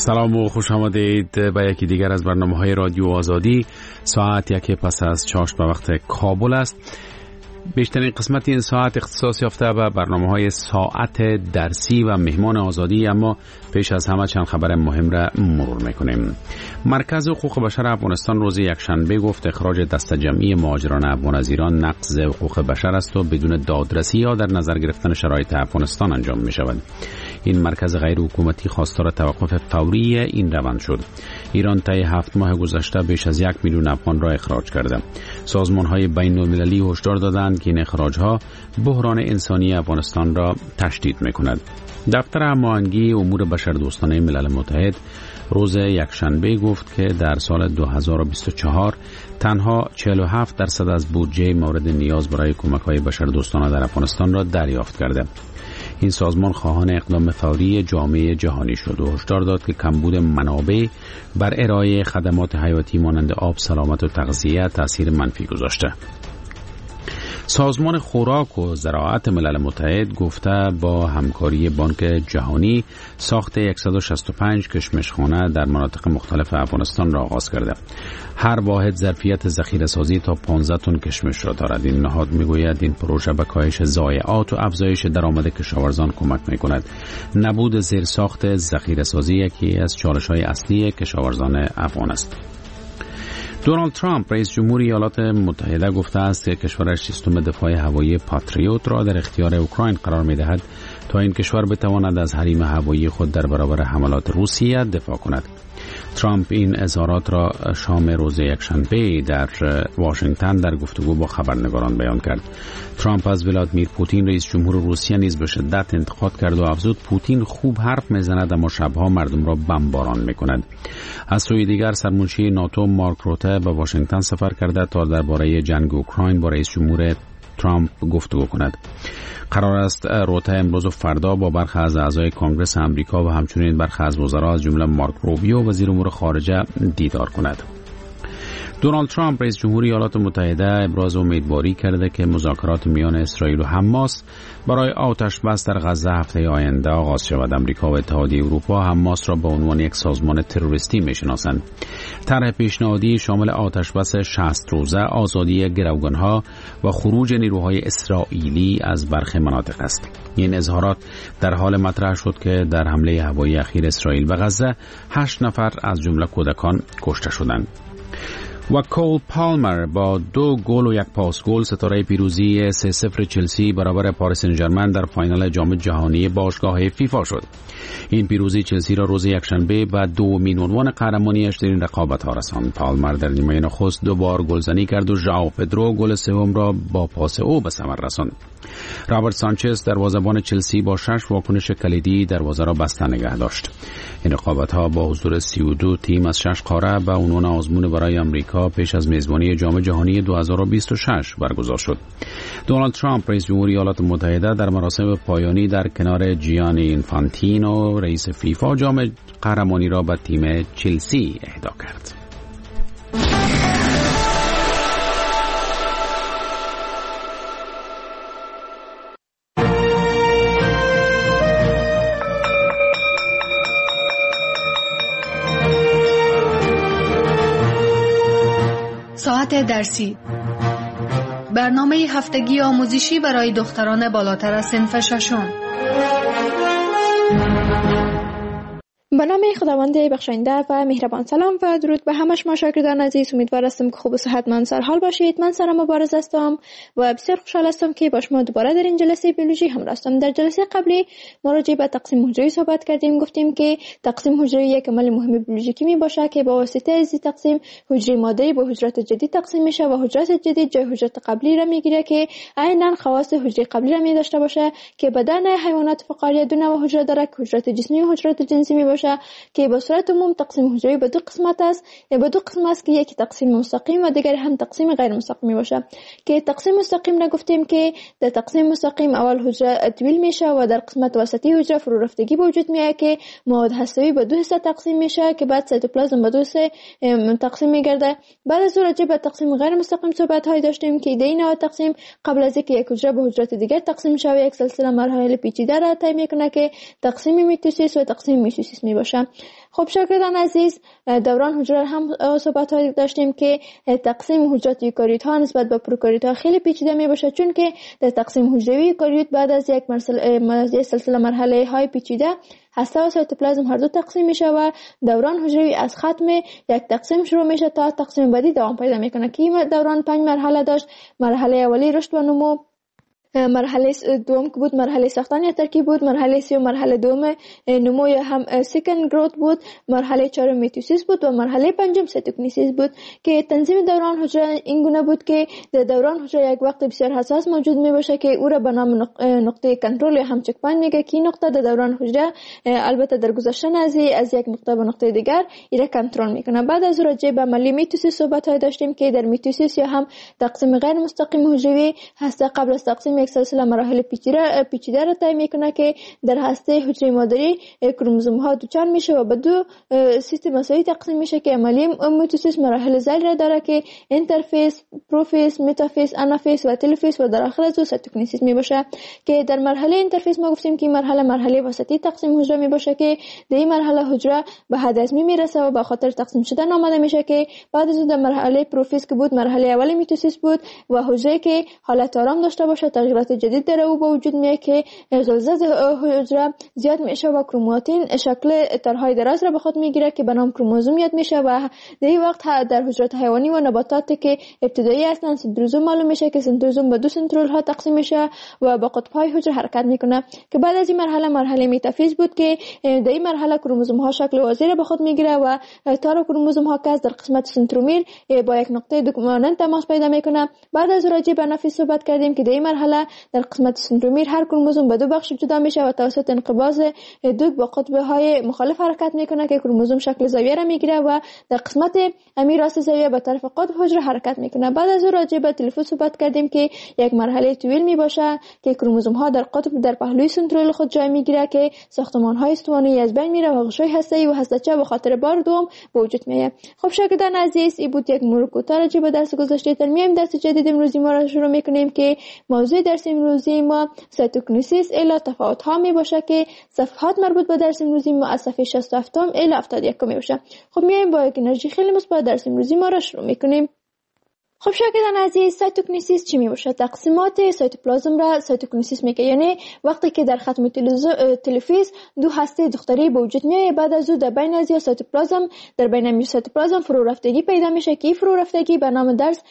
سلام و خوش آمدید به یکی دیگر از برنامه‌های رادیو آزادی. ساعت 1 پس از 4 به وقت کابل است. بیشترین قسمت این ساعت اختصاص یافته به برنامه‌های ساعت درسی و مهمان آزادی، اما پیش از همه چند خبر مهم را مرور می‌کنیم. مرکز حقوق بشر افغانستان روز یکشنبه گفت اخراج دسته جمعی مهاجران افغان از ایران نقض حقوق بشر است و بدون دادرسی یا در نظر گرفتن شرایط افغانستان انجام می‌شود. این مرکز غیر حکومتی خواستار توقف فوری این روند شد. ایران طی 7 ماه گذشته بیش از 1 میلیون افغان را اخراج کرده. سازمان‌های بین‌المللی هشدار دادند که این اخراج‌ها بحران انسانی افغانستان را تشدید می‌کند. دفتر هماهنگی امور بشردوستانه ملل متحد روز یکشنبه گفت که در سال 2024 تنها 47% از بودجه مورد نیاز برای کمک‌های بشردوستانه در افغانستان را دریافت کرده. این سازمان خواهان اقدام فوری جامعه جهانی شد و هشدار داد که کمبود منابع بر ارائه خدمات حیاتی مانند آب، سلامت و تغذیه تأثیر منفی گذاشته. سازمان خوراک و زراعت ملل متحد گفته با همکاری بانک جهانی ساخت 165 کشمشخانه در مناطق مختلف افغانستان را آغاز کرده. هر واحد ظرفیت ذخیره‌سازی تا 15 تن کشمش را دارد. این نهاد میگوید این پروژه به کاهش ضایعات و افزایش درآمد کشاورزان کمک میکند. نبود زیرساخت ذخیره‌سازی یکی از چالش‌های اصلی کشاورزان افغان است. دونالد ترامپ رئیس جمهور ایالات متحده گفته است که کشورش سیستم دفاع هوایی پاتریوت را در اختیار اوکراین قرار می‌دهد تا این کشور بتواند از حریم هوایی خود در برابر حملات روسیه دفاع کند. ترامپ این اظهارات را شام روز یکشنبه در واشنگتن در گفتگو با خبرنگاران بیان کرد. ترامپ از ولادیمیر پوتین رئیس جمهور روسیه نیز به شدت انتقاد کرد و افزود پوتین خوب حرف میزند اما شبها مردم را بمباران میکند. از سوی دیگر سرمنشی ناتو مارک روته به واشنگتن سفر کرده تا درباره جنگ اوکراین با رئیس جمهور ترامپ گفتگو کند. قرار است روته امروز و فردا با برخی از اعضای کنگره آمریکا و همچنین برخی از وزرا از جمله مارک روبیو وزیر امور خارجه دیدار کند. دونالد ترامپ رئیس جمهور ایالات متحده ابراز امیدواری کرده که مذاکرات میان اسرائیل و حماس برای آتش بس در غزه هفته آینده آغاز شود. آمریکا و اتحادیه اروپا حماس را به عنوان یک سازمان تروریستی میشناسند. طرح پیشنهادی شامل آتش بس 60 روزه، آزادی گروگانها و خروج نیروهای اسرائیلی از برخی مناطق است. این اظهارات در حال مطرح شد که در حمله هوایی اخیر اسرائیل به غزه 8 نفر از جمله کودکان کشته شدند. و کول پالمر با 2 گل و 1 پاس گل ستاره پیروزی 3-0 چلسی برابر پاریس سن ژرمن در فاینال جام جهانی باشگاه فیفا شد. این پیروزی چلسی را روز یکشنبه به 2مین عنوان قهرمانی‌اش در این رقابت‌ها رساند. پالمر در نیمه نخست 2 بار گلزنی کرد و ژائو پدرو گل سوم را با پاس او به ثمر رساند. رابرت سانچز دروازه‌بان چلسی با 6 واکنش کلیدی دروازه را بسته نگه داشت. این رقابت‌ها با حضور 32 تیم از 6 قاره به عنوان آزمون برای آمریکا پیش از میزبانی جام جهانی 2026 برگزار شد. دونالد ترامپ رئیس جمهور ایالات متحده در مراسم پایانی در کنار جیانی اینفانتینو رئیس فیفا جام قهرمانی را به تیم چلسی اهدا کرد. ساعت درسی، برنامه هفتگی آموزشی برای دختران بالاتر از صنف ششم. به نام خداوند بخشنده و مهربان. سلام و درود به همه شما شاگردان عزیز. امیدوار هستم که خوب و صحتمند سرحال باشید. من سارا مبارز هستم و بسیار خوشحال هستم که با شما دوباره در این جلسه بیولوژی همراه هستم. در جلسه قبلی ما راجع به تقسیم حجروی صحبت کردیم. گفتیم که تقسیم حجروی یک عمل مهم بیولوژیکی می باشه که با واسطه از این تقسیم حجره ماده‌ای با حجرات جدید تقسیم میشه و حجرات جدید جای حجرات قبلی را میگیره که عیناً خواص حجره قبلی را می داشته باشه که بدن حیوانات فقاریه دو نوع حجره داره که حجرات جسمی و حجرات جنسی می باشه که به صورت عموم تقسیم حجروی به 2 قسمت است. به 2 قسم است که یکی تقسیم مستقیم و دیگری هم تقسیم غیر مستقیم باشه. که تقسیم مستقیم نگفتیم که در تقسیم مستقیم اول حجره طویل میشه و در قسمت وسطی حجره فرو رفتگی به وجود میاد که مواد هسته‌ای به 2 حصه تقسیم میشه که بعد سایتوپلازم به 2 حصه تقسیم میگرده. بعد از راجع به تقسیم غیر مستقیم صحبت های داشتیم که این نوع تقسیم قبل از اینکه یک حجره به حجرات دیگر تقسیم شه یک سلسله مراحل پیچیده را طی میکنه که تقسیم میتوسیس و تقسیم میتوسیس می باشه. خب شاگردان عزیز، دوران حجره هم صحبت های داشتیم که تقسیم حجرات یوکاریوت ها نسبت به پروکاریوت ها خیلی پیچیده می باشه، چون که در تقسیم حجروی یوکاریوت بعد از یک سلسله مرحله های پیچیده هسته و سایتوپلازم هر دو تقسیم میشه و دوران حجروی از ختم یک تقسیم شروع میشه تا تقسیم بعدی دوام پیدا میکنه که این دوران 5 مرحله داشت. مرحله اولی رشد و نمو، مرحله دوم که بود مرحله ساختن یا ترکیب بود، مرحله سوم مرحله دوم نمو یا هم سیکند گروت بود، مرحله چهارم میتوسیس بود و مرحله پنجم سایتوکینیسیس بود که تنظیم دوران حجره این گونه بود که در دوران حجره یک وقت بسیار حساس موجود می باشه که او را به نام نقطه کنترل یا هم چک پوینت میگه که این نقطه در دوران حجره البته در گذشتن از یک نقطه به نقطه دیگر ایره کنترل میکنه. بعد از راجع به عملی میتوسیس صحبت های داشتیم که در میتوسیس یا هم تقسیم غیر مستقیم حجروی هسته قبل از تقسیم یک سلسله مراحل پیچیده را طی میکنه که در هسته حجره مادری کروموزوم ها دوچار میشه و به دو سیستم مساوی تقسیم میشه که عملی میتوسیس مراحل ذیل را داره که اینترفیس، پروفیس، متافیس، آنافیس و تلفیس و در آخر از سایتوکینیسیس می باشه که در مرحله اینترفیس ما گفتیم که مرحله وسطی تقسیم حجره می باشه که در این مرحله حجره به حد ازمی میرسه و به خاطر تقسیم شدن آماده میشه که بعد از در مرحله پروفیس که بود مرحله اولی میتوسیس بود و حجره که حالت آرام داشته باشه تغییرات جدید در او به وجود میاد که غلظت حجره زیاد میشه و کروماتین شکل تارهای دراز را به خود میگیره که به نام کروموزوم یاد میشه و در این وقت در حجرات حیوانی و نباتات که ابتدایی هستند سنتروزوم معلوم میشه که سنتروزوم به دو سنترول ها تقسیم میشه و با قطب‌های حجره حرکت میکنه که بعد از این مرحله متافیز بود که در این مرحله کروموزوم ها شکل واضح را به خود میگیره و تار کروموزوم ها که در قسمت سنترومیر با یک نقطه دوگانه تماس پیدا میکنه. بعد از راجع به آنافیز صحبت کردیم که در این مرحله در قسمت سنترومیر هر کروموزوم به دو بخش جدا میشه و توسط انقباض دوگ با قطب‌های مخالف حرکت میکنه که کروموزوم شکل زاویه را میگیره و در قسمت راست زاویه به طرف قطب حجره حرکت میکنه. بعد از راجع به تلفوز صحبت کردیم که یک مرحله طویل می باشه که کروموزوم ها در قطب در پهلوی سنترول خود جای میگیره که ساختمان های استوانه‌ای از بین میره و غشای هسته‌ای و هسته‌چه به خاطر بار دوم به وجود میاد. خب شاگردان عزیز، این بود یک مرور کوتاه راجع به درس گذشته. در میایم درس جدید امروزی ما را شروع میکنیم که موضوع درس امروزی ما سایتوکینیسیس الی تفاوت ها می باشه که صفحات مربوط به درس امروزی ما از صفحه 67 الی 71 می باشه. خب میایم با یک انرژی خیلی مثبت درس امروزی ما را شروع میکنیم. خب شاگردان عزیز، سایتوکینیسیس چی می باشه؟ تقسیمات سایتوپلازم را سایتوکینیسیس میگه، یعنی وقتی که در ختم تلفیز دو هسته دختری به وجود میاد، بعد از او در بین از سایتوپلازم در بین سایتوپلازم فرو رفتگی پیدا میشه که فرو رفتگی به نام درس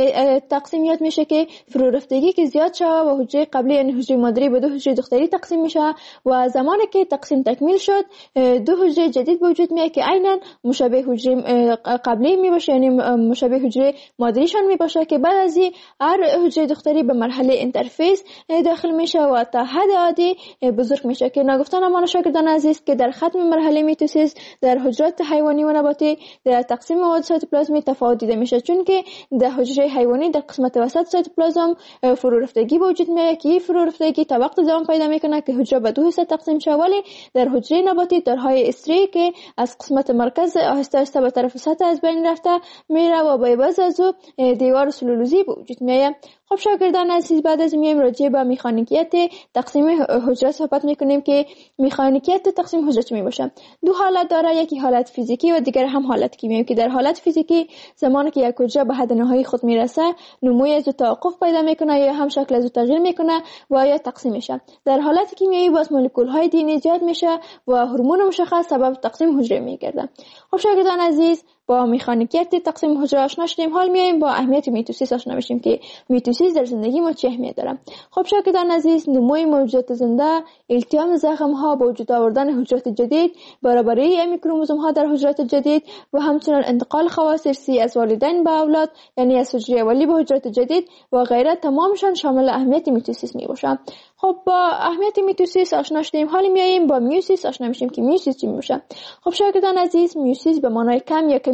تقسیمیات میشه که فرو رفتگی که زیاد شده و حجره قبلی یعنی حجره مادری به دو حجره دختری تقسیم میشه و زمانی که تقسیم تکمیل شد دو حجره جدید به وجود میاد که عیناً مشابه حجره قبلی می باشه، یعنی مشابه حجره مادری می باشه که بعد از این هر حجره دختری به مرحله اینترفیس داخل میشه و تا حد عادی بزرگ میشه که نگفتن امان شاگردان عزیز که در ختم مرحله میتوسیس در حجرات حیوانی و نباتی در تقسیم مواد سایتوپلازمی تفاوت دیده میشه، چون که در حجره حیوانی در قسمت وسط سایتوپلازم فرو رفتگی به وجود میاد که فرو رفتگی تا وقت زمان پیدا میکنه که حجره به دو حصه تقسیم شه، ولی در حجره نباتی تارهای استری که از قسمت مرکز آهسته آهسته به طرف سطح از بین رفته میره و با عوض از دیوار سلولوزی به وجود میاد. خب شاگردان عزیز، بعد از میایم راجع به مکانیکیت تقسیم حجره صحبت میکنیم که مکانیکیت تقسیم حجره چی میباشه؟ دو حالت داره، یکی حالت فیزیکی و دیگر هم حالت کیمیایی که در حالت فیزیکی زمانی که یک حجره به حد نهایی خود میرسه نموی از توقف پیدا میکنه یا هم شکل از تغییر میکنه و یا تقسیم میشه. در حالت کیمیایی باز مولکول های دی ایجاد میشه و هورمون مشخص سبب تقسیم حجره میگرده. خب شاگردان عزیز، با مکانیکیت تقسیم حجره آشنا شدیم، حال میایم با اهمیت میتوسیس آشنا بشیم که میتوسیس در زندگی ما چه اهمیت داره. خب شاگردان عزیز، نموی موجودات زنده، التیام زخم ها، با وجود آوردن حجرات جدید، برابری کروموزوم ها در حجرات جدید و همچنین انتقال خواص ارثی از والدین به اولاد، یعنی از حجره اولی به حجرات جدید و غیره، تمامشان شامل اهمیت میتوسیس میباشه. خب با اهمیت میتوسیس آشنا شدیم، حالا میایم با میوسیس آشنا میشیم که میوسیس چی میشه. خب شاگردان عزیز، میوسیس به معنای کم یا کمی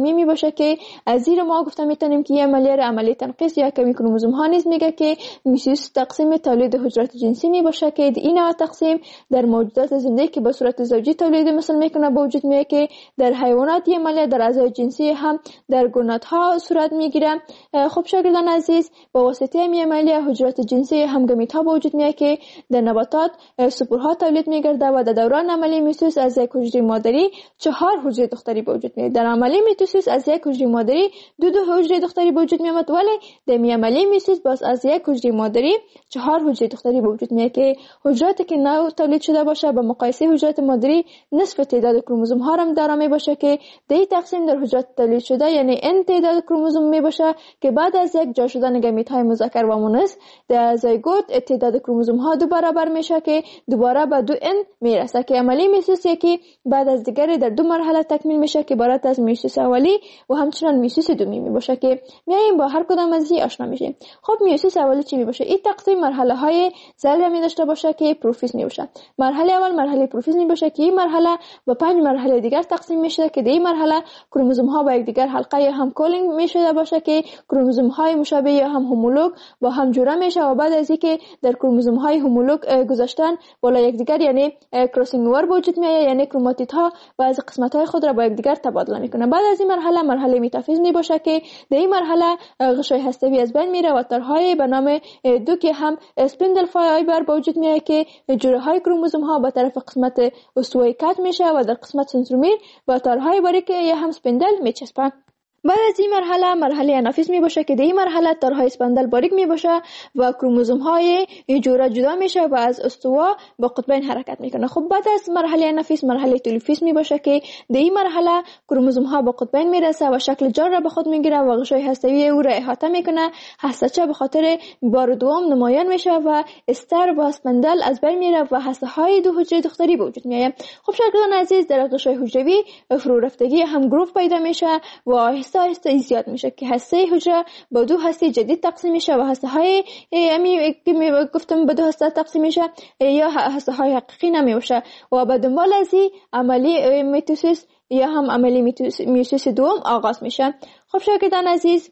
دومی می باشه که از زیر ما گفته میتونیم که عملیه عملیه تنقیص یا کمی کروموزوم ها نیز میگه که میوسیس تقسیم تولید حجرات جنسی می باشه که این تقسیم در موجودات زنده که به صورت زوجی تولید مثل میکنه به وجود میاد که در حیوانات عملیه در اعضای جنسی هم در گونه‌ها صورت میگیره. خب شاگردان عزیز با واسطه این عملیه حجرات جنسی هم گمیت ها به وجود میاد که در نباتات سپورها تولید میگرده و در دوران عملیه میوسیس از یک حجره مادری 4 حجره دختری به وجود میاد. در عملیه میتوسیس از یک حجره مادری 2 حجره دختری به وجود میاد، ولی در عملیه میوسیس باز از یک حجره مادری 4 حجره دختری به وجود میاد که حجراتی که نو تولید شده باشه به مقایسه حجرات مادری نصف تعداد کروموزوم ها هم داره می باشه که در تقسیم در حجرات تولید شده یعنی n تعداد کروموزوم می باشه که بعد از یک جا شدن گمیت های مذکر و مؤنث در زایگوت تعداد کروموزوم ها 2 برابر میشه که دوباره به 2n میرسه که عملیه میوسیس یکی بعد از دیگری در 2 مرحله تکمیل میشه که عبارت از میوسیس اولی و همچنین میوسیس دومی می باشه که میایم با هر کدام از این آشنا میشیم. خب میوسیس اولی چی می باشه؟ این تقسیم مرحله های ذره می داشته باشه که پروفیز می باشه. مرحله اول مرحله پروفیز می باشه که این مرحله به 5 مرحله دیگر تقسیم میشه که در این مرحله کروموزوم ها با یکدیگر حلقه یا هم کولینگ میشه باشه که کروموزوم های مشابه یا هم هومولوگ با هم جوړه میشه و بعد از اینکه در کروموزوم های هومولوگ گذاشتن بالا یکدیگر یعنی کراسینگ اوور وجود میاد یعنی کروماتید ها بعضی قسمت های خود را با یکدیگر تبادله میکنه. بعد از این مرحله متافیز می باشه که در این مرحله غشای هسته‌ای از بین میره و تارهای به نام دو که هم اسپندل فایبر وجود میاد که جوره های کروموزوم ها به طرف قسمت استوایی کات میشه و در قسمت سنترومیر با تارهای باریک یا هم اسپندل میچسبه. بعد از این مرحله انافیز می باشه که در این مرحله تارهای اسپندل باریک می باشه و کروموزوم های جوره جدا میشه و از استوا با قطبین حرکت میکنه. خب بعد از مرحله انافیز مرحله تلوفیز می باشه که در این مرحله کروموزوم ها با قطبین میرسه و شکل جار را به خود میگیره و غشای هسته‌ای او را احاطه میکنه. هسته‌چه به خاطر بار دوم نمایان میشه و استر و اسپندل از بین میره و هسته های 2 حجره دختری به وجود میاد. خب شاگردان عزیز در غشای حجروی فرو رفتگی هم گروه پیدا میشه و آهسته زیاد میشه که هسته حجره با 2 هسته جدید تقسیم میشه و هسته های که گفتم به 2 هسته تقسیم میشه یا هسته های حقیقی نمیشه و به دنبال از این عملی میتوسیس یا هم عملی میوسیس دوم آغاز میشه. خب شاگردان عزیز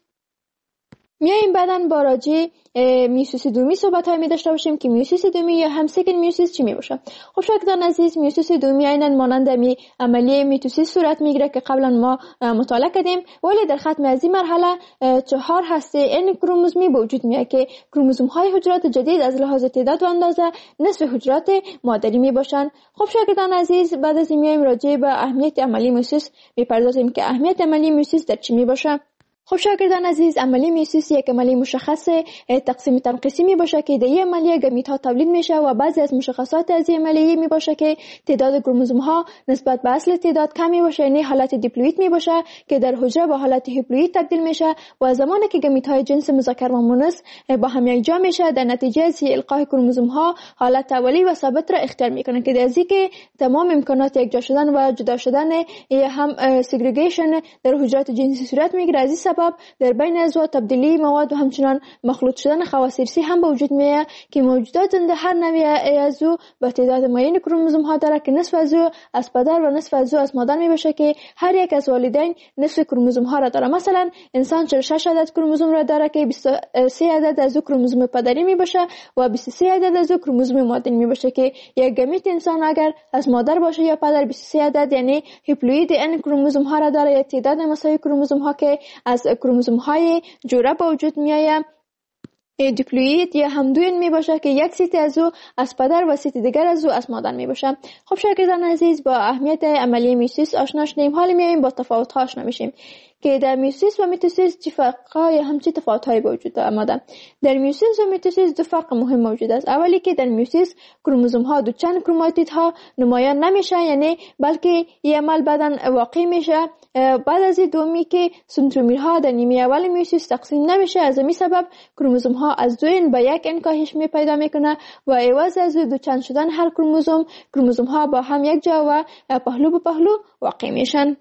میایم بعدن با راجع میوسیس دومی صحبت های می داشته باشیم که میوسیس دومی یا هم سکند میوسیس چی می باشه. خب شاگردان عزیز میوسیس دومی عیناً مانند عملیه میتوسیس صورت میگیره که قبلا ما مطالعه کردیم، ولی در ختم از این مرحله 4 هسته n کروموزومی به وجود میاد که کروموزوم های حجرات جدید از لحاظ تعداد و اندازه نصف حجرات مادری می باشن. خب شاگردان عزیز بعد از این میایم راجع به اهمیت عملیه میوسیس میپردازیم که اهمیت عملیه میوسیس در چی می باشه. خب شاگردان عزیز عملیه میوسیس یک عملیه مشخص تقسیم تنقیصی می باشه که در این عملیه گمیت ها تولید میشه و بعضی از مشخصات از این عملیه می باشه که تعداد کروموزوم ها نسبت به اصل تعداد کم می باشه یعنی حالت دیپلوید می باشه که در حجره به حالت هیپلوید تبدیل میشه و زمانی که گمیت های جنس مذکر و مؤنث با هم یکجا میشه در نتیجه از القاء کروموزوم ها حالت اولی و ثابت را اختیار میکنه که در ازی که تمام امکانات یکجا شدن و جدا شدن یا هم سگریگیشن در حجرات جنسی صورت میگیره. از این سبب در بین اعضا تبدیلی مواد و همچنان مخلوط شدن خواص ارثی هم به وجود میاد که موجودات زنده هر نوع اعضا با تعداد معین کروموزوم ها داره که نصف از او از پدر و نصف از او از مادر می باشه که هر یک از والدین نصف کروموزوم ها را داره. مثلا انسان 46 عدد کروموزوم را داره که 23 عدد از او کروموزوم پدری می باشه و 23 عدد از او کروموزوم مادری می باشه که یک گمیت انسان اگر از مادر باشه یا پدر 23 عدد یعنی هیپلوید n کروموزوم ها را داره یا تعداد مساوی کروموزوم ها که از کروموزوم های جوره به وجود میآید دیپلوید یا هم دوین می باشه که یک سیت از او از پدر و سیت دیگر از او از مادر می باشه. خب شاگردان عزیز با اهمیت عملیه میوسیس آشنا شدیم، حالا میایم با تفاوت ها آشنا میشیم که در میوسیس و میتوسیس چه فرق‌ها یا هم چه تفاوت‌هایی وجود آمده. در میوسیس و میتوسیس 2 فرق مهم موجود است. اولی که در میوسیس کروموزوم ها دو چند کروماتید ها نمایان نمیشه یعنی بلکه این عمل بعداً واقع میشه. بعد از دومی که سنترومیرها در نیمه اول میوسیس تقسیم نمیشه، از همین سبب کروموزوم ها از 2 به 1 کاهش می پیدا میکنه و عوض از دو چند شدن هر کروموزوم ها با هم یک جا و پهلو به پهلو واقع میشن.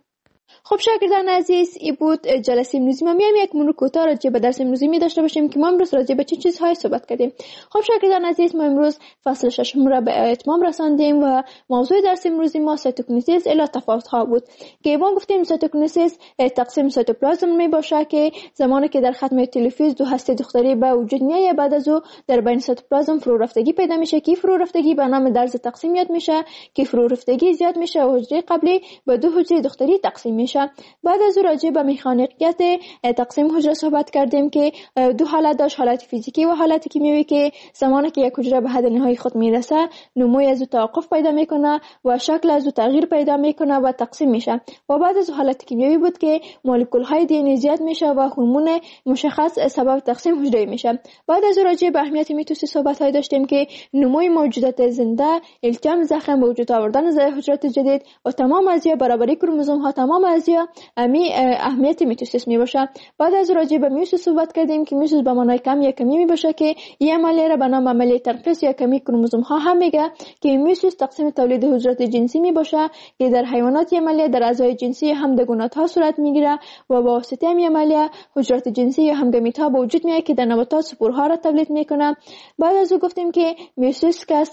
خب شاگردان عزیز، این بود جلسه امروزی. ما میایم یک مرور کوتاه راجع به درس امروزی می داشته باشیم که ما امروز راجع به چه چیزهایی صحبت کردیم. خب شاگردان عزیز، ما امروز فصل 6 را به اتمام رساندیم و موضوع درس امروزی ما سایتوکینیزیس الی تفاوت‌ها بود که ما گفتیم سایتوکینیزیس تقسیم سایتوپلازم می باشه که زمانی که در ختم تلفیز دو هسته دختری به وجود میاد، بعد از او در بین سایتوپلازم فرو رفتگی پیدا میشه که فرو رفتگی به نام درز تقسیم یاد میشه که فرو رفتگی زیاد میشه و حجره قبلی به دو حجره دختری تقسیم میشه. بعد از راجع به مکانیکیت تقسیم حجره صحبت کردیم که دو حالت داشت، حالت فیزیکی و حالت کیمیایی که زمانی که یک حجره به حد نهایی خود میرسه نموی از توقف پیدا میکنه و شکل از تغییر پیدا میکنه و تقسیم میشه. و بعد از حالت کیمیایی بود که مولکول های دی ان ای زیاد میشه و هورمون مشخص سبب تقسیم حجره میشه. بعد از راجع به اهمیت میتوسی صحبت های داشتیم که نموی موجودات زنده، التیام زخم، به وجود آوردن حجرات جدید و تمام ازیا برابری کروموزوم ها، تمام ازیا اهمیت میتوسیس میباشه. بعد از راجع به میوسیس صحبت کردیم که میوسیس به معنای کم یا کمی میباشه که این عملیه را به نام عملیه تنقیص یا کمی کروموزوم ها هم میگه که میوسیس تقسیم تولید حجرات جنسی میباشه که در حیوانات عملیه در اعضای جنسی همدگونات ها صورت میگیره و با واسطه این عملیه حجرات جنسی یا همگامیت ها به وجود میاد که در نباتات سپورها را تولید میکنه. بعد از او گفتیم که میوسیس که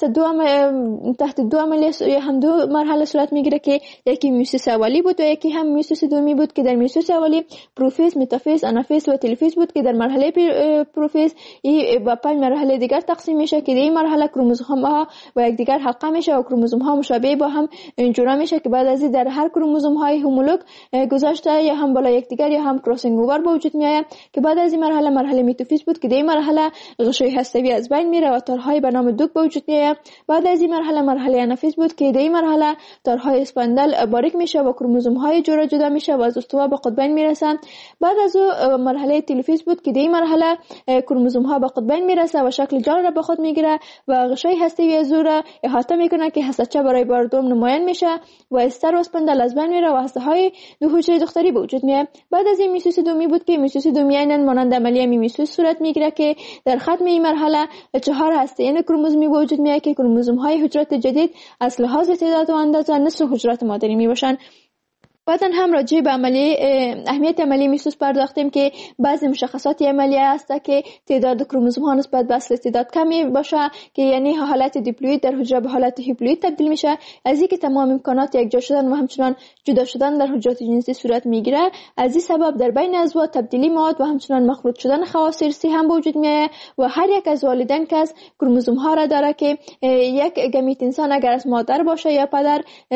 تحت دو عملیه یا هم دو مرحله صورت میگیره که یکی میوسیس اولی بود و یکی هم میوسیس دومی بود که در میوسیس اولی پروفیز، متافیز، آنافیز و تلفیز بود که در مرحله پروفیز با 5 مرحله دیگر تقسیم میشه که در این مرحله کروموزوم ها و یکدیگر حلقه میشه و کروموزوم ها مشابه با هم جورا میشه که بعد از در هر کروموزوم های هومولوگ گذاشته یا هم بالا یکدیگر یا هم کراسینگ اوور به وجود میاد که بعد از این مرحله متافیز بود که در این مرحله غشای هسته‌ای از بین میره و تارهای به نام دوک به وجود میاد. بعد از این مرحله آنافیز بود که در این مرحله تارهای اسپاندل باریک میشه و کروموزوم های جدا جدا میشه و از استوا به قطبین میرسن. بعد از مرحله تلفیز بود که در این مرحله کروموزوم ها به قطبین میرسه و شکل جال را به خود میگیره و غشای هسته‌ای از او را احاطه میکنه که هسته‌چه برای بار دوم نمایان میشه و استر و اسپاندل از بین میره و هسته های دو حجره دختری به وجود میاد. بعد از این میوسیس دومی بود که میوسیس دومی عیناً مانند عملیه میوسیس صورت میگیره که در ختم این مرحله 4 هسته کروموزومی به وجود میاد که کروموزوم های حجرات جدید از لحاظ تعداد و اندازه نصف حجرات مادری میباشن. بعداً هم راجع به اهمیت عملیه میوسیس پرداختیم که بعضی مشخصات عملیه هست که تعداد کروموزوم ها نسبت به اصل تعداد کمی باشه که یعنی حالت دیپلوید در حجره به حالت هیپلوید تبدیل میشه. از اینکه تمام امکانات یکجا شدن و همچنان جدا شدن در حجرات جنسی صورت میگیره، از این سبب در بین عضو تبدیلی مواد و همچنان مخلوط شدن خواص ارثی هم به وجود میاد و هر یک از والدین که از کروموزوم ها را داره که یک گمیت انسان اگر از مادر باشه یا پدر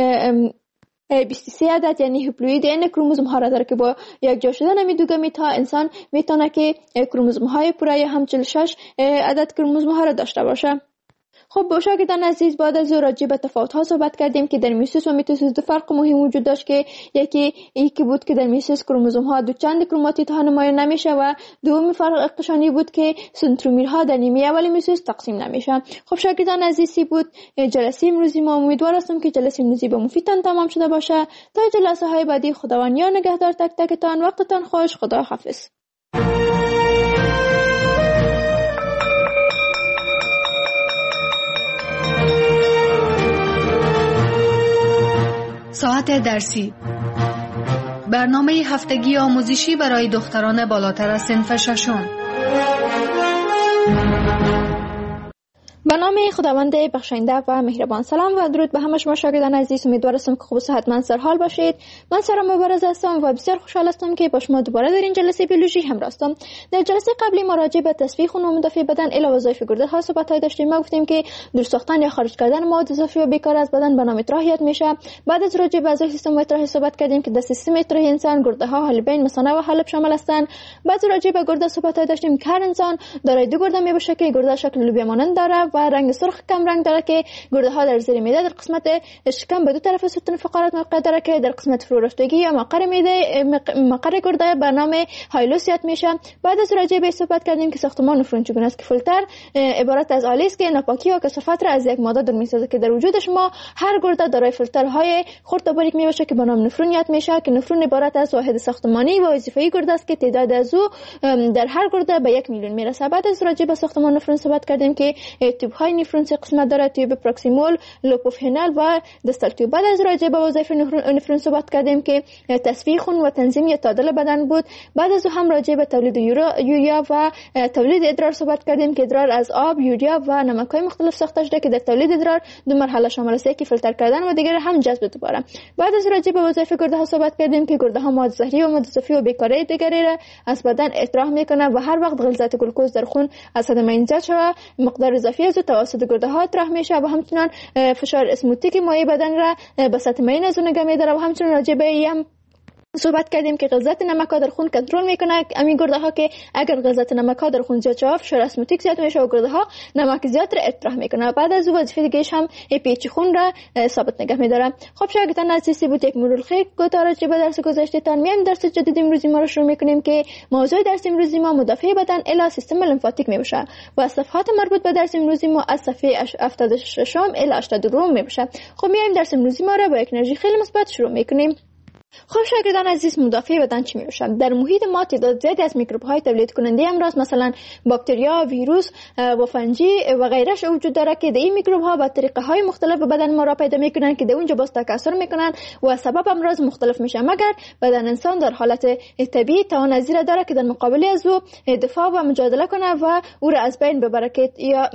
23 عدد یعنی هیپلوید این کروموزوم ها را داره که با یک جا شدن می دو گمیت ها انسان میتونه که کروموزوم های پوره یا هم 46 عدد کروموزوم ها را داشته باشه. خب شاگردان عزیز، بعد از راجع به تفاوت ها صحبت کردیم که در میوسیس و میتوسیس دو فرق مهم وجود داشت که یکی بود که در میوسیس کروموزوم ها دو چند کروماتید ها نمایان نمیشه و دومی فرق قشانی بود که سنترومیر در نیمه اول میوسیس تقسیم نمیشه. خب شاگردان عزیزی بود جلسه امروزی ما. امیدوار هستم که جلسه امروزی به مفیدتان تمام شده باشه. تا جلسه های بعدی خداوند یار نگهدار تک تکتان. وقتتان خوش. خدا حافظ. ساعت درسی، برنامه هفتگی آموزشی برای دختران بالاتر از صنف ششم. به نام خداوند بخشنده و مهربان. سلام و درود به همه شما شاگردان عزیز. امیدوارم که خوب و صحتمند سرحال باشید. من سارا مبارز هستم و بسیار خوشحال هستم که با شما دوباره در این جلسه بیولوژی همراه هستم. در جلسه قبلی ما راجع به تصفیه خون و مدافع بدن الی وظایف گرده ها صحبت داشتیم. ما گفتیم که دور ساختن یا خارج کردن مواد اضافی و بیکار از بدن به نام اطراحیت میشه. بعد از راجع به اعضای سیستم اطراحی صحبت کردیم که در سیستم اطراحی انسان گرده ها، حالبین، مثانه و حلب شامل هستند. بعد راجع به گرده صحبت داشتیم که هر انسان دارای دو گرده میباشه که گرده شکل لوبیا مانند داره و رنگ سرخ کم رنگ داره که گرده ها در زیر معده در قسمت شکم به دو طرف ستون فقرات موقع داره که در قسمت فرو رفتگی یا مقر معده مقر گرده به نام هایلوس یاد میشه. بعد از راجع به صحبت کردیم که ساختمان نفرون چگونه است که فیلتر عبارت از آلی است که ناپاکی و کثافت را از یک ماده دور میسازه که در وجود شما هر گرده دارای فیلترهای خرد و باریک میباشه که به نام نفرون یاد میشه که نفرون عبارت از واحد ساختمانی و وظیفه‌ای گرده است که تعداد از او در هر گرده به 1 میلیون میرسه. بعد از راجع به ساختمان نفرون صحبت کردیم که تیوب های نفرونسی قسمت داره، تیوب پروکسیمول، لوپوفینال و دستال تیوب. بعد از راجع به وظایف نفرون صحبت کردیم که تصفیه خون و تنظیم یا تعادل بدن بود. بعد از هم راجع به تولید یوریا و تولید ادرار صحبت کردیم که ادرار از آب، یوریا و نمک‌های مختلف ساخته شده که در تولید ادرار دو مرحله شامل است، یکی فیلتر کردن و دیگر هم جذب دوباره. بعد از راجع به وظایف گرده ها صحبت کردیم که گرده ها مواد زهری و مواد اضافی و بیکاری دیگری را از بدن اطراح میکنه و هر وقت غلظت گلوکوز در خون از حد معین زیاد شود مقدار اضافی از توسط گرده ها اطراح میشه و همچنین فشار اسموتیک مایع بدن را به سطح معین از اون نگه میداره و همچنین راجع به صحبت کردیم که غلظت نمک ها در خون کنترل میکنه. همین گرده ها که اگر غلظت نمک ها در خون زیاد شود فشار اسموتیک زیاد میشه و گرده ها نمک زیاد را اطراح میکنه. بعد از وظیفه دیگه‌اش هم پیچ خون را ثابت نگه میداره. خب شاگردان عزیزی بود یک مرور خیر کوتاه به درس گذشته تان. میایم درس جدید امروزی ما رو شروع میکنیم که موضوع درس امروزی ما مدافع بدن الی سیستم لیمفاتیک میباشه و صفحات مربوط به درس امروزی ما از صفحه 76 الی 82 میباشه. خب میایم درس امروزی ما رو با یک انرژی خیلی مثبت شروع میکنیم. خب شاگردان عزیز، مدافع بدن چی میشه؟ در محیط ما تعداد زیادی از میکروب های تولید کننده امراض مثلا باکتریا، ویروس و فنجی و غیرش وجود داره که این میکروب ها به طریقه های مختلف به بدن ما را پیدا میکنن که در اونجا باز تکثر میکنن و سبب امراض مختلف میشه، مگر بدن انسان در حالت طبیعی توان از این داره که در مقابل از او دفاع و مجادله کنه و او را از بین ببره که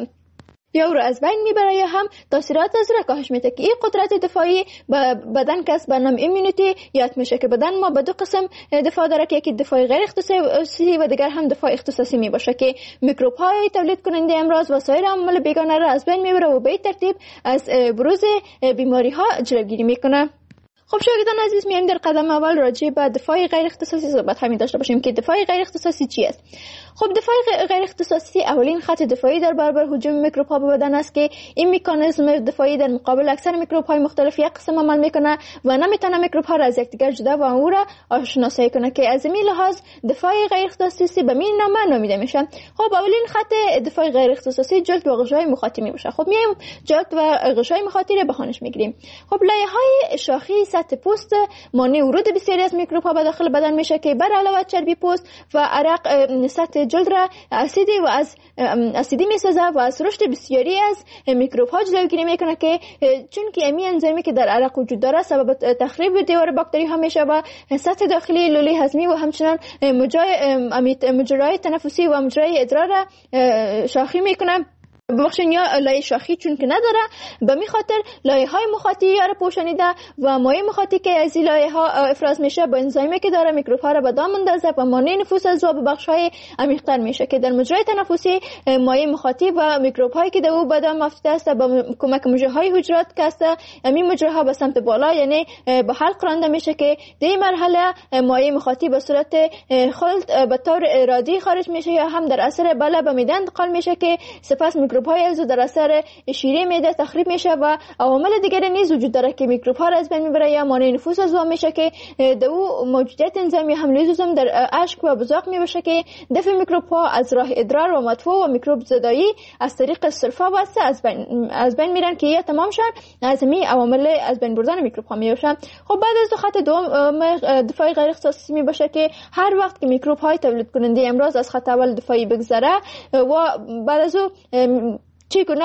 یا او را از بین میبره یا هم تاثیرات از را کاهش میده که این قدرت دفاعی بدن کسب به نام ایمونیتی یاد میشه که بدن ما به دو قسم دفاع داره که یکی دفاع غیر اختصاصی و دیگر هم دفاع اختصاصی میباشه که میکروب های تولید کننده امراض و سایر عوامل بیگانه را از بین میبره و به این ترتیب از بروز بیماری ها جلوگیری میکنه. خب شاگردان عزیز، میایم در قدم اول راجع به دفاع غیر اختصاصی صحبت همین داشته باشیم که دفاع غیر اختصاصی چی است. خب دفاع غیر اختصاصی اولین خط دفاعی در برابر هجوم میکروب ها به بدن است که این مکانیزم دفاعی در مقابل اکثر میکروب های مختلف یک قسم عمل میکنه و نمیتونه میکروب ها را از یکدیگر جدا و او را شناسایی کنه که از این لحاظ دفاع غیر اختصاصی به این نام نامیده میشه. خب اولین خط دفاع غیر اختصاصی جلد و غشای مخاطی میشه. خب میایم جلد و غشای مخاطی را بهانش میگیریم. خب لایه های شاخی سطح پوست مانع ورود بسیاری از میکروب ها به داخل بدن میشه که بر علاوه چربی پوست و عرق سطح جلد را اسیدی میسازه و از رشد بسیاری از میکروب ها جلوگیری میکنه که چون که امی انزیمی که در عرق وجود داره سبب تخریب دیوار باکتری ها میشه و سطح داخلی لوله هضمی و همچنان مجرای تنفسی و مجرای ادرار را شاخی میکنه. ببخشید یا لایه شاخی چون که نداره به می خاطر لایه های مخاطی یا را پوشانیده و مایع مخاطی که از این لایه ها افراز میشه با انزیمی که داره میکروب ها را به دام اندازه و مانع نفوذ از او به بخش های عمیق‌تر میشه که در مجرای تنفسی مایع مخاطی و میکروب هایی که در او به دام افتاده است با کمک مجره های حجرات که است همین مجره ها به سمت بالا یعنی به حلق رانده میشه که در این مرحله مایع مخاطی به صورت خلط به طور ارادی خارج میشه یا هم در اثر بالا به معده انتقال میشه که سپس میکروب های از در اثر شیره معده تخریب میشه و عوامل دیگری نیز وجود داره که میکروب ها را از بین میبره یا مانع نفوذ از او میشه که در او موجودیت انزیم یا هم لیزوزوم در اشک و بزاق میباشه که دفع میکروب ها از راه ادرار و مدفوع و میکروب زدایی از طریق سلفا واسه از بین میرن که یا تمام شن از می عوامل از بین بردن میکروب ها میباشن. خب بعد از خط دوم دفاع غیر اختصاصی میباشه که هر وقت که میکروب های تولید کننده امراض از خط اول دفاعی بگذره و بعد از چگونه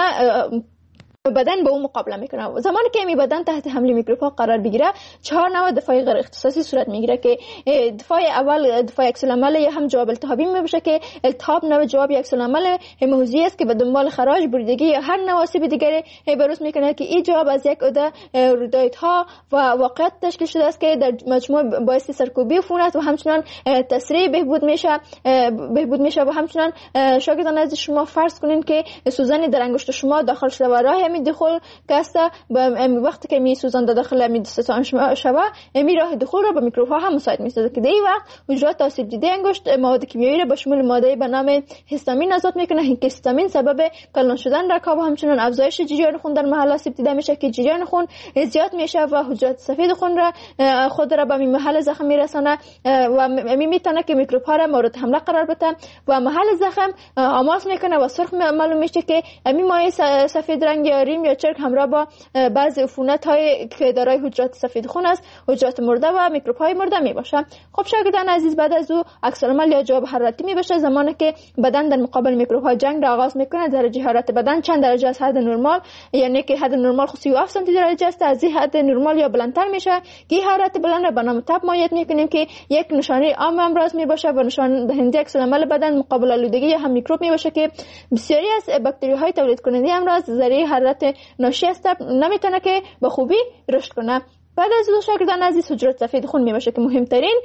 بدن با اون مقابله میکنه. زمانی که می بدن تحت حمله میکروب ها قرار بگیره 4 نوع دفاع غیر اختصاصی صورت میگیره که دفاع اول دفاع عکس العمل یا هم جواب التهابی میباشه که التهاب نوع جواب عکس العمل هموزی است که به دنبال خراج، بریدگی یا هر نوع آسیب دیگری بروز میکنه که این جواب از یک عده رویدادها و واقعیت تشکیل شده است که در مجموع باعث سرکوبی عفونت و همچنان تسریع بهبود میشه و همچنان شاگردان از شما فرض کنین که سوزن در انگشت شما داخل شده و راه دخول کاستا وقتی که می سوزان داخل می دستان شبا می راه دخول را به میکروب ها هم مساعد میسازه که در این وقت حجرات آسیب دیده انگشت مواد کیمیایی را به شمول ماده به نام هیستامین آزاد میکنه که هیستامین سبب کلان شدن رکاب و همچنان افزایش جریان خون در محل آسیب دیده میشه که جریان خون زیاد میشه و حجرات سفید خون را خود را به محل زخم میرسانه و میتونه که میکروب ها را مورد حمله قرار بده و محل زخم آماس میکنه و سرخ معلوم میشه که همین مایع سفید رنگ یا ریم یا چرک همراه با بعضی عفونت‌های که دارای حجرات سفید خون است، حجرات مرده و میکروب‌های مرده میباشه. خب شاگردان عزیز، بعد از او عکس‌العمل یا جواب حرارتی میباشه. زمانی که بدن در مقابل میکروب‌ها جنگ را آغاز میکنه، درجه حرارت بدن چند درجه از حد نرمال، یعنی که حد نرمال 37 سانتی درجه است، از این حد نرمال یا بلندتر میشه که حرارت بلند را به نام تب مایع میکنیم که یک نشانه عام امراض میباشه و نشان دهنده عکس‌العمل بدن مقابل آلودگی یا هم میکروب میباشه که بسیاری از باکتری‌های تولید کننده امراض ذریعه حرارت ناشی از تب نمیتونه که به خوبی رشد کنه. بعد از او شاگردان عزیز حجرات سفید خون میباشه که مهمترین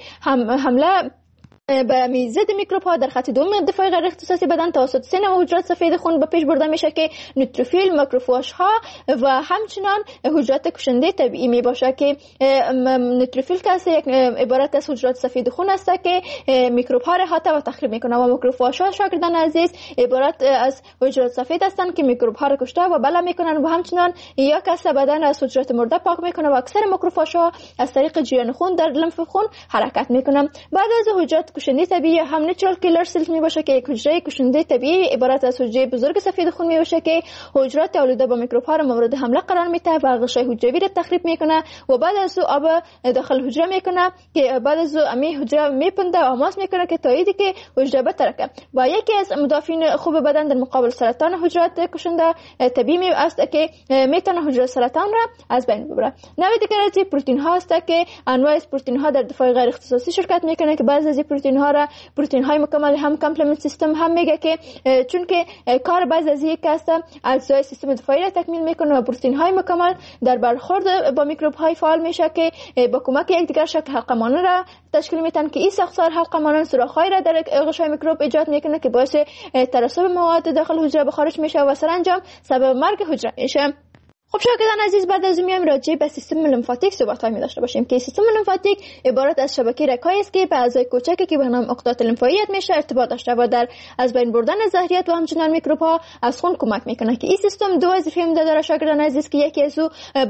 حمله به ضد میکروب ها در خط دوم دفاع غیر اختصاصی بدن توسط سه نوع حجرات سفید خون به پیش برده میشه که نوتروفیل، ماکروفاژ ها و همچنان حجرات کشنده طبیعی می باشه که نوتروفیل که یک عبارت از حجرات سفید خون است که میکروب ها را احاطه و تخریب میکنه و ماکروفاژ ها شاگردان عزیز عبارت از حجرات سفید هستند که میکروب ها را کشته و بله میکنن و همچنان یک کس بدن از حجرات مرده پاک میکنه و اکثر ماکروفاژ ها از طریق جریان خون در لمف خون حرکت میکنن. بعد از حجرات کشنده طبیعی هم نیچرال کیلر سلز می باشه که یک حجره کشنده طبیعی عبارت از حجره بزرگ سفید خون می باشه که حجرات آلوده با میکروب ها را مورد حمله قرار میده و غشای حجروی را تخریب میکنه و بعد از او آب داخل حجره میکنه که بعد از او امی حجره میپنده و آماس میکنه که تاییدی که حجره بترکه و یکی از مدافعین خوب بدن در مقابل سرطان حجرات کشنده طبیعی است که میتونه حجره سرطان را از بین ببره. نوع دیگر از پروتئین ها است که انواع از پروتئین ها در دفاع غیر اختصاصی شرکت میکنه که بعضی از پروتئین ها را پروتئین های مکمل هم کامپلمنت سیستم هم میگه که چون که کار بعضی از یک است اجزای سیستم دفاعی را تکمیل میکنه و پروتئین های مکمل در برخورد با میکروب های فعال میشه که با کمک یکدیگر شکل حلقه مانند را تشکیل میدن که این ساختار حلقه مانند سوراخ های را در غشای میکروب ایجاد میکنه که باعث ترسب مواد داخل حجره به خارج میشه و سرانجام سبب مرگ حجره میشه. خب شاگردان عزیز، بعد از میایم راجع به سیستم لمفاتیک صحبت داشته باشیم که سیستم لمفاتیک عبارت از شبکه رگ‌هایی است که به اعضای کوچکی که به نام اقطاط لمفاوی میشه ارتباط داشته و در از بین بردن زهریات و همچنین میکروب‌ها از خون کمک میکنه که این سیستم دو وظیفه داره شاگردان عزیز که یکی از او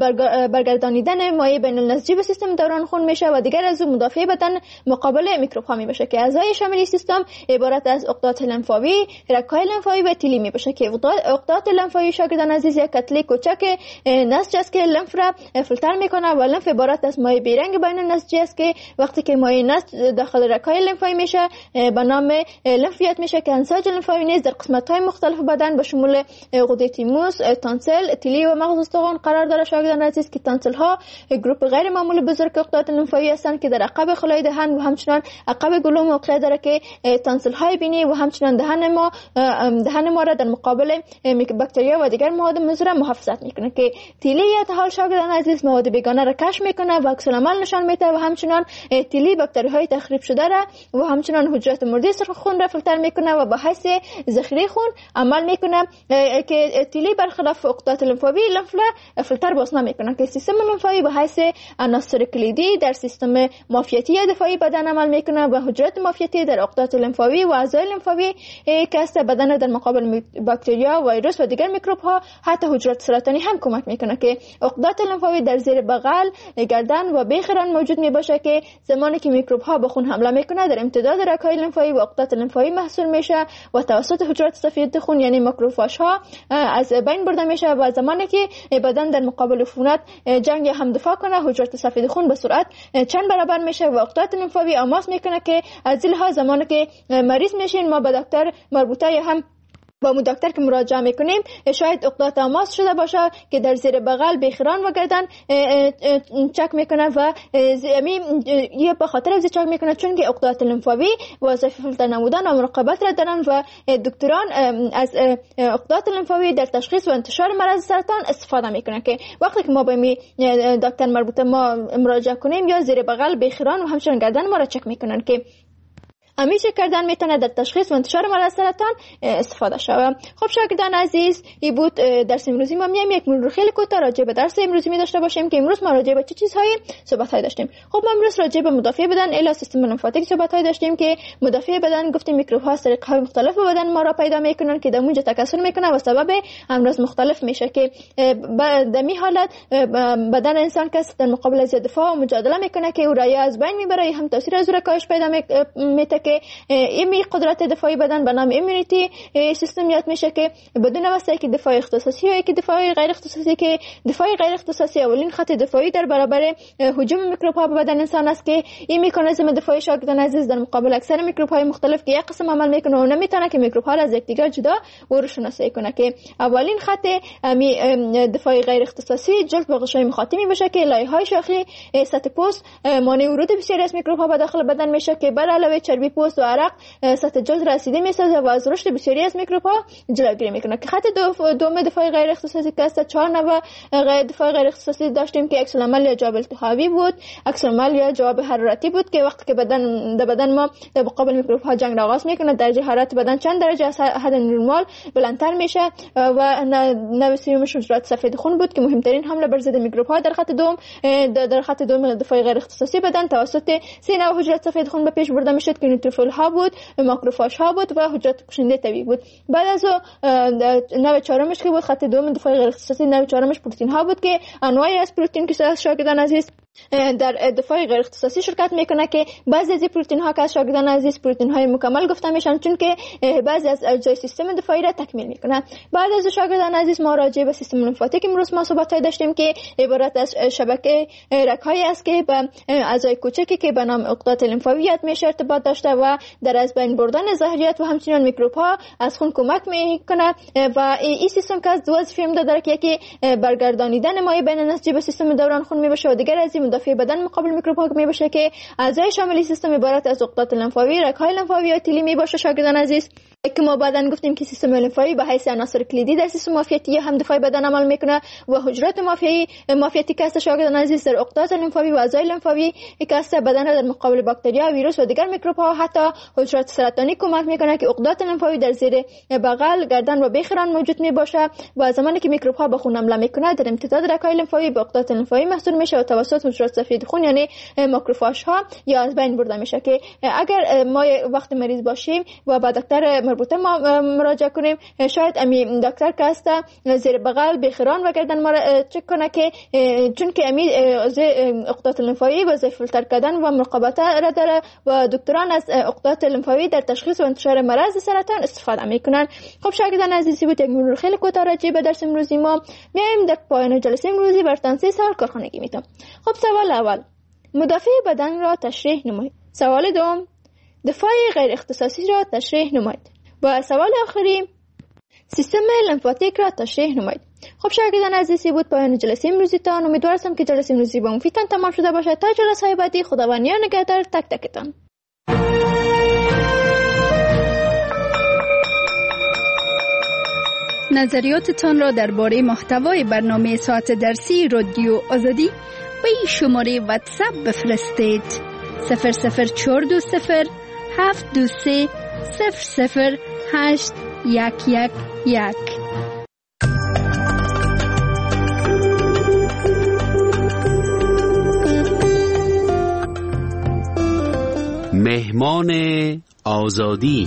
برگردانیدن مایع بین النسجی به سیستم دوران خون میشه و دیگر از او مدافع بدن مقابل میکروب‌ها میشه که اعضای شامل سیستم عبارت از اقطاط لمفاوی، رگ‌های لمفاوی و تیلی میشه که اقطاط لمفاوی شاگردان عزیز یک کتله کوچک نسج است که لمف را فیلتر میکنه و لمف عبارت از مایع بیرنگ بین النسجی است که وقتی که مایع نسج داخل رگ‌های لمفاوی میشه به نام لمفیات میشه که انساج لمفاوی نیز در قسمت‌های مختلف بدن به شمول غده تیموس، تانسل، تیلی و مغز استخوان قرار داره شاگردان عزیز که تانسل ها گروپ غیر معمولی بزرگ اقطاط لمفاوی هستند که در عقب خلای دهن و همچنین عقب گلو موقع داره که تانسل های بینی و همچنین دهن ما را در مقابل باکتریا و دیگر مواد مضر محافظت میکنه که تیلی حال شاگردان عزیز مواد بیگانه را کشف میکنه و عکس‌العمل نشان میده و همچنین تیلی باکتری های تخریب شده را و همچنین حجرات مرده سرخ خون را فیلتر میکنه و به حیث ذخیره خون عمل میکنه که تیلی برخلاف اقطاط لمفاوی لمف را فیلتر باز نمیکنه که سیستم لمفاوی به حیث عناصر کلیدی در سیستم معافیتی دفاعی بدن عمل میکنه و حجرات معافیتی در اقطاط لمفاوی و اعضای لمفاوی که است بدن در مقابل باکتریا، ویروس و دیگر میکروب ها حتی حجرات سرطانی هم کمک میکنه که اقطاط لمفاوی در زیر بغل، گردن و بیخران موجود میباشه که زمانی که میکروب ها به خون حمله میکنه در امتداد رگ‌های لمفاوی و اقطاط لمفاوی محصول میشه و توسط حجرات سفید خون یعنی ماکروفاژ ها از بین برده میشه و زمانی که بدن در مقابل عفونت جنگ هم دفاع کنه حجرات سفید خون به سرعت چند برابر میشه و اقطاط لمفاوی آماس میکنه که از این لحاظ زمانی که مریض میشین ما به دکتر مربوطه یا هم با مو دکتر که مراجعه میکنیم شاید اقطاط آماس شده باشه که در زیر بغل، بیخران و گردن چک میکنه و یه به خاطر از چک میکنه چون که اقطاط لمفاوی وظیفه فیلتر نمودن و مراقبت را دارن و دکتران از اقطاط لمفاوی در تشخیص و انتشار مرض سرطان استفاده میکنه که وقتی که ما به دکتر مربوطه ما مراجعه کنیم یا زیر بغل، بیخران و همچنین گردن ما را چک میکنن که همیشه کردن میتونه در تشخیص و انتشار مرض سرطان استفاده شود. خب شاگردان عزیز، این بود درس امروزی ما. میایم یک مرور خیلی کوتاه راجع به درس امروزی می داشته باشیم که امروز ما راجع به چه چیزهایی صحبت داشتیم. خب ما امروز راجع به مدافع بدن الی سیستم لمفاتیک صحبت داشتیم که مدافع بدن گفتیم میکروب ها طریق‌های مختلف بدن ما را پیدا میکنن که در اونجا تکثر میکنه و سبب امراض مختلف میشه که در می حالت بدن انسان که در مقابل از دفاع و مجادله میکنه که او را از بین میبره هم تاثیر از او را کاهش پیدا میده که که این قدرت دفاعی بدن به نام ایمونیتی سیستم یاد میشه که بدون واسطه که دفاع اختصاصی یا که دفاع غیر اختصاصی، که دفاع غیر اختصاصی اولین خط دفاعی در برابر هجوم میکروب ها به بدن انسان است که این مکانیزم دفاعی شاگردان عزیز در مقابل اکثر میکروب های مختلف که یک قسم عمل میکنه و نمیتونه که میکروب ها از یکدیگر جدا و رو شناسایی کنه، که اولین خط دفاعی غیر اختصاصی جلد به غشای مخاطی باشه که لایه‌های شاخی سطح پوست مانع ورود بسیاری از میکروب ها به داخل بدن میشه که بر علاوه چربی پوست و عرق سطح جلد رسیده میسازه و از رشد بسیاری از میکروب ها جلوگیری میکنه. که خط دوم دفاع غیر اختصاصی که است 4 نوع دفاع غیر اختصاصی داشتیم که عکس العمل یا جواب التهابی بود، عکس العمل یا جواب حرارتی بود که وقتی که بدن ما در مقابل میکروب ها جنگ را آغاز میکنه درجه حرارت بدن چند درجه از حد نرمال بلندتر میشه و نوع سومش حجرات سفید خون بود که مهمترین حمله بر ضد میکروب ها در خط دوم دفاع غیر اختصاصی بدن توسط 3 نوع حجرات سفید خون به پیش برده میشد که نیوتروفیل ها بود، ماکروفاژ ها بود و حجرات کشنده طبیعی بود. بعد از نوع چهارمش که بود خط دوم دفاع غیر اختصاصی، نوع چهارمش پروتئین ها بود که انواعی از پروتئین که شاگردان عزیز در دفاع غیر اختصاصی شرکت میکنه که بعضی از پروتئین ها که از شاگردان عزیز پروتئین های مکمل گفته میشن چون که بعضی از اجزای سیستم دفاعی را تکمیل میکنه. بعد از شاگردان عزیز ما راجع به سیستم لمفاتیک امروز ما صحبت داشتیم که عبارت از شبکه رگ‌هایی است که به اعضای کوچکی که به نام عقدات لمفاوی میشه ارتباط داشته و در از بین بردن زهریات و همچنین میکروب ها از خون کمک میکنه و این سیستم که از دو وظیفه داره که یکی برگردانیدن مایع بین نسجی به سیستم دوران خون میباشه و دیگر از مدافع بدن مقابل میکروب ها میباشه که اعضای شامل سیستم عبارت از عقدات لمفاوی، رگ‌های لمفاوی و تیلی میباشه. شاگردان عزیز که ما بعداً گفتیم که سیستم لمفاوی به حیث عناصر کلیدی در سیستم معافیتی هم دفاعی بدن عمل میکنه و حجرات معافیتی که است شاگردان عزیز در عقدات لمفاوی و اعضای لمفاوی که است بدن را در مقابل باکتریا، ویروس و دیگر میکروب ها حتی حجرات سرطانی کمک میکنه که عقدات لمفاوی در زیر بغل، گردن و بیخران موجود میباشه و زمانی که میکروب ها به خون حمله میکنه در امتداد رگ‌های لمفاوی به عقدات لمفاوی محصول میشه و توسط حجرات سفید خون یعنی ماکروفاژ ها یا از بین برده میشه که اگر ما وقت مریض باشیم و با دکتر مربوطه ما مراجعه کنیم شاید امی دکتر که است زیر بغل بیخران و گردن ما را چک کنه که چون که امی عقدات لمفاوی وظیفه فیلتر کردن و مراقبت را داره و دکتران از عقدات لمفاوی در تشخیص و انتشار مرض سرطان استفاده میکنن. خب شاگردان عزیزی بود یک مرور خیلی کوتاه راجع به درس امروزی ما. میایم در پایان جلسه امروزی براتون 3 سوال کارخانگی میتونم. خب سوال اول، مدافع بدن را تشریح نمایید. سوال دوم، دفاع غیر اختصاصی را تشریح نمایید. و سوال آخری، سیستم لمفاتیک را تشریح نمایید. خب شاگردان عزیزی بود پایان جلسه امروزی تان. امیدوارم که جلسه امروزی با مفیدتان تمام شده باشه. تا جلسه های بعدی خداوند نگهدار تک تکتان. نظریاتتان را درباره محتوای برنامه ساعت درسی رادیو آزادی به این شماره واتساپ بفرستید: 00420 723 00811. مهمان آزادی.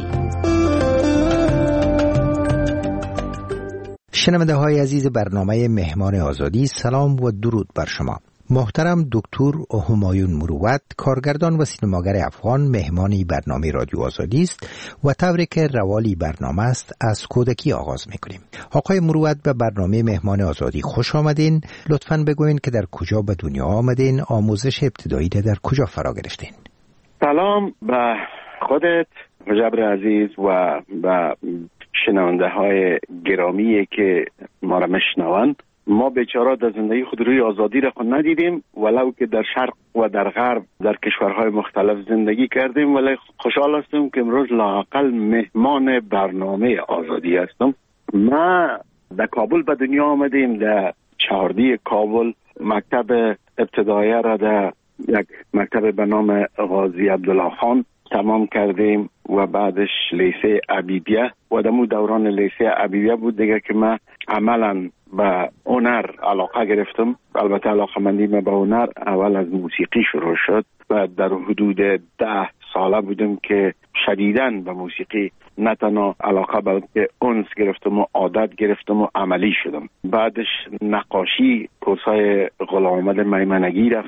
شنونده های عزیز برنامه مهمان آزادی، سلام و درود بر شما. محترم دکتر همایون مروت، کارگردان و سینماگر افغان، مهمانی برنامه رادیو آزادی است و طوری که روالی برنامه است از کودکی آغاز میکنیم. آقای مروت به برنامه مهمان آزادی خوش آمدین. لطفاً بگوین که در کجا به دنیا آمدین، آموزش ابتدایی در کجا فرا گرفتین؟ سلام به خودت مجبر عزیز و به شنونده های گرامی که ما را میشنوند. ما بیچاره در زندگی خود روی آزادی را خود ندیدیم، ولو که در شرق و در غرب در کشورهای مختلف زندگی کردیم، ولی خوشحال هستم که امروز لااقل مهمان برنامه آزادی هستم. ما در کابل به دنیا آمدیم، در چهاردی کابل مکتب ابتدایی را در یک مکتب به نام غازی عبدالله خان تمام کردیم و بعدش لیسه عبیبیه و دمو دوران لیسه عبیبیه بود دیگه که من عملا به هنر علاقه گرفتم. البته علاقه مندی من به هنر اول از موسیقی شروع شد و در حدود 10 ساله بودم که شدیداً به موسیقی نه تنها علاقه بلکه انس گرفتم و عادت گرفتم و عملی شدم. بعدش نقاشی کورسای غلام محمد میمنگی رفتم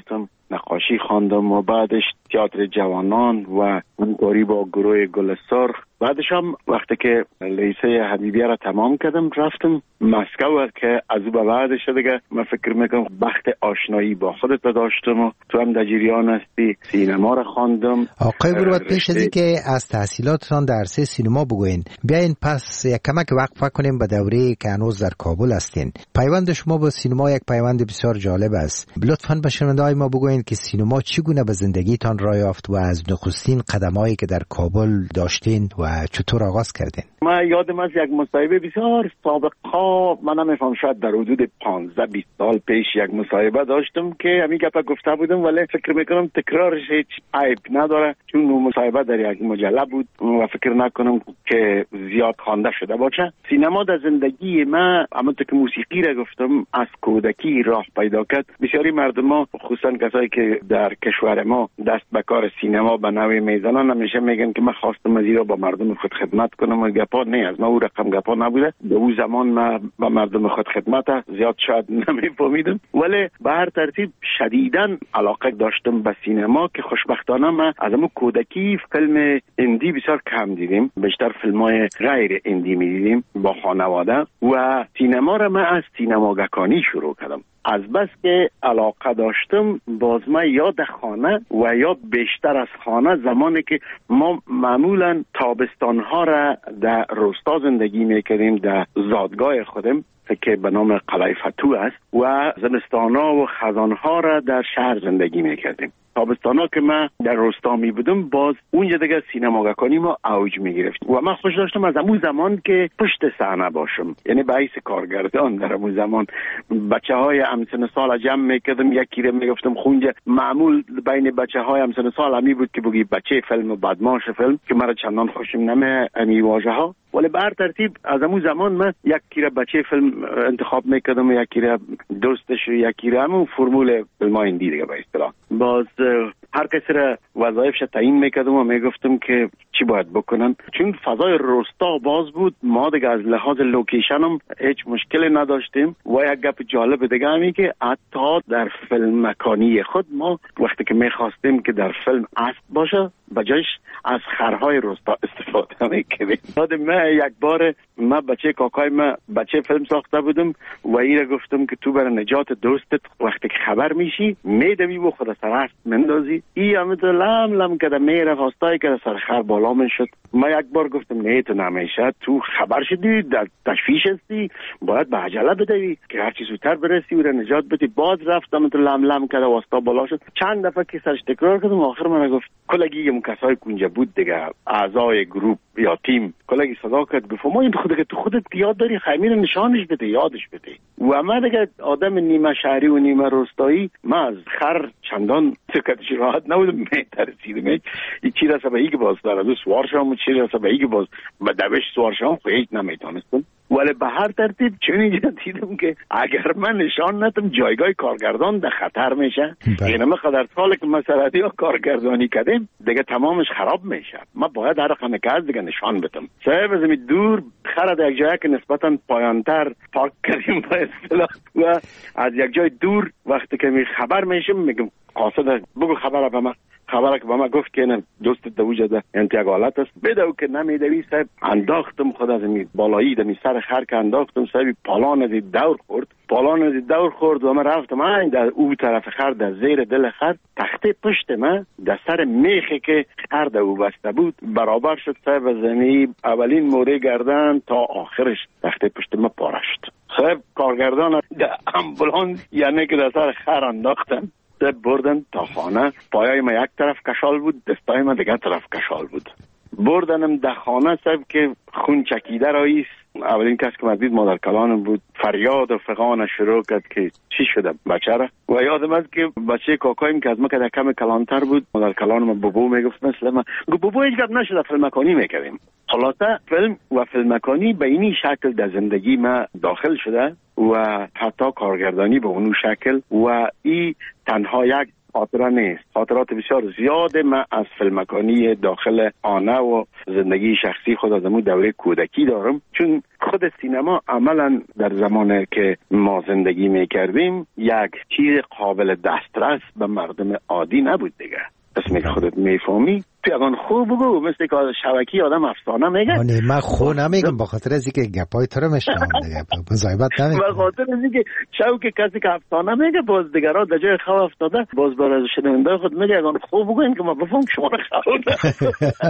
نقاشی خواندم و بعدش تئاتر جوانان و همکاری با گروه گل سرخ. بعدش هم وقتی که لیسه حبیبیه را تمام کردم رفتم مسکو که از او به بعدش دیگه من فکر میکنم بخت آشنایی با خودت داشتم و تو هم در جریان هستی. سینما را خواندم. آقای مروت، پیش از اینکه از تحصیلاتتان در عرصه سینما بگوین، بیاین پس یک کمک وقفه کنیم به دوره که هنوز در کابل هستین. پیوند شما با سینما یک پیوند بسیار جالب است. لطفاً به شنونده‌های ما بگوین که سینما چگونه به زندگیتان راه یافت و از نخستین قدمایی که در کابل داشتین و چطور آغاز کردین؟ من یادم از یک مصاحبه بسیار سابقا، من نمیفهم شاید در حدود 15-20 سال پیش یک مصاحبه داشتم که همین گپ گفته بودم، ولی فکر میکنم تکرارش هیچ عیب نداره چون اون مصاحبه در یک مجله بود و فکر نکنم که زیاد خوانده شده باشه. سینما در زندگی من، همونطور که موسیقی را گفتم، از کودکی راه پیدا کرد. بسیاری مردم ها، خصوصا کسایی که در کشور ما دست به کار سینما به نوعی میزنن، همیشه میگن که من خواستم از این را با مردم خود خدمت کنم و گپا نه از ما او رقم گپا نبوده. به اون زمان من با مردم خود خدمت زیاد شاید نمیفهمیدم، ولی به هر ترتیب شدیداً علاقه داشتم به سینما که خوشبختانه من از اون کودکی فیلم اندی بسیار کم دیدیم، بیشتر فیلم‌های غیر اندی می‌دیدیم با خانواده و سینما را من از سینماگکانی شروع کردم. از بس که علاقه داشتم، باز من یا در خانه و یا بیشتر از خانه، زمانی که ما معمولا تابستانها را در روستا زندگی میکردیم در زادگاه خودم که به نام قلعه فتو است و زمستانها و خزانها را در شهر زندگی میکردیم. تابستانا که من در روستا می بودم، باز اونجا دیگه سینماگکانی ما اوج می گرفت و من خوش داشتم از اون زمان که پشت صحنه باشم، یعنی به حیث کارگردان در اون زمان بچه های همسن سال جمع میکردم، یکی رو میگفتم خونجا. معمول بین بچه های همسن سال همی بود که بگی بچه فیلم و بدماش فیلم که مرا چندان خوشم نمی امی واژه ها، ولی به هر ترتیب از اون زمان من یکی رو بچه فیلم انتخاب میکردم و یکی رو دوستش و یکی رو همون فرمول فیلم های اندی دیگه به اصطلاح. باز هر کسی را وظایفش تعیین میکردم و میگفتم که چی باید بکنن، چون فضای روستا باز بود. ما دیگه از لحاظ لوکیشن هم هیچ مشکلی نداشتیم و یک گپ جالب دیگه همی که حتی در فیلم مکانی خود ما وقتی که میخواستیم که در فیلم اسب باشه، بجایش از خرهای روستا استفاده میکردیم. من یک بار من بچه کاکای من بچه فیلم ساخته بودم و ایره گفتم که تو برای نجات دوستت وقتی که خبر میشی میدوی و خود سر اسب مندازی. ای همه تو لم لم کده میره خواستای که سر خر بالا من شد. من یک بار گفتم نه تو نمیشه، تو خبر شدی در تشویش هستی، باید به عجله بدوی که هرچی زودتر برسی و نجات بدی. باز رفتم تو لم لم کده واسطا بالا شد. چند دفعه که سرش تکرار کردم، آخر من گفت کلگی اون کسای اونجا بود دیگه، اعضای گروپ یا تیم، کلگی صدا کرد گفت ما این تو خودت یاد داری خیمین نشانش بده، یادش بده. و من دیگه آدم نیمه شهری و نیمه روستایی، من از خر چندان سکتش راحت نبودم، میترسیدم این چی رسه به ایگه باز داره دو سوار شام و چی رسه به ایگه باز به دوش سوار شام خیلی نمیتونستم. ولی به هر ترتیب چون اینجا دیدم که اگر من نشان ندم جایگاه کارگردان در خطر میشه. این همه قدر ساله که مسئله ها کارگردانی کردیم دیگه تمامش خراب میشه. من باید هر رقم که از دیگه نشان بدم. صاحب از می دور خر در یک جایی که نسبتا پایانتر پارک کردیم با اصطلاح و از یک جای دور وقتی که می خبر میشم میگم قاصد بگو خبره به من. خبره که با ما گفت که نه دوستت در وجود انتیاگ حالت است بدو که نمیدوی. صاحب انداختم خود از می بالایی دمی سر خر که انداختم، صاحب پالان از دور خورد و من رفتم این در او طرف خر در زیر دل خر تخته پشت من در سر میخی که خر در او بسته بود برابر شد. صاحب از اولین موره گردن تا آخرش تخته پشت من پاره شد. صاحب کارگردان در امبولانس یعنی که در سر خر انداختن بردن تا خانه. پایای ما یک طرف کشال بود، دستای ما دیگه طرف کشال بود. بردنم در خانه صاحب که خون چکیده راییست. اولین کس که مدید مادر کلانم بود، فریاد و فغان شروع کرد که چی شده بچه را. و یادم است که بچه کاکایم که از ما که در کم کلانتر بود، مادر کلانم بابو میگفت مثل من گفت بابو هیچ گپ نشده فیلم مکانی میکردیم. خلاصه فیلم و فیلم مکانی به اینی شکل در زندگی ما داخل شده و حتی کارگردانی به اونو شکل و ای تنها یک خاطره نیست. خاطرات بسیار زیاده من از فیلمکانی داخل آنه و زندگی شخصی خود از امون دوره کودکی دارم، چون خود سینما عملا در زمانی که ما زندگی میکردیم یک چیز قابل دسترس به مردم عادی نبود دیگه. اسمی که خودت میفهمی پیغان خوب بگو، مثل که شبکی آدم افسانه میگه. نه من خو نمیگم، با خاطر از اینکه گپای تو رو میشنم دیگه، مزایبت نمیگم. با خاطر از اینکه شوک کسی که افسانه میگه باز دیگرها در جای خو افتاده، باز برای شنونده خود میگه اگه خوب بگوین که ما بفهم شما رو خو.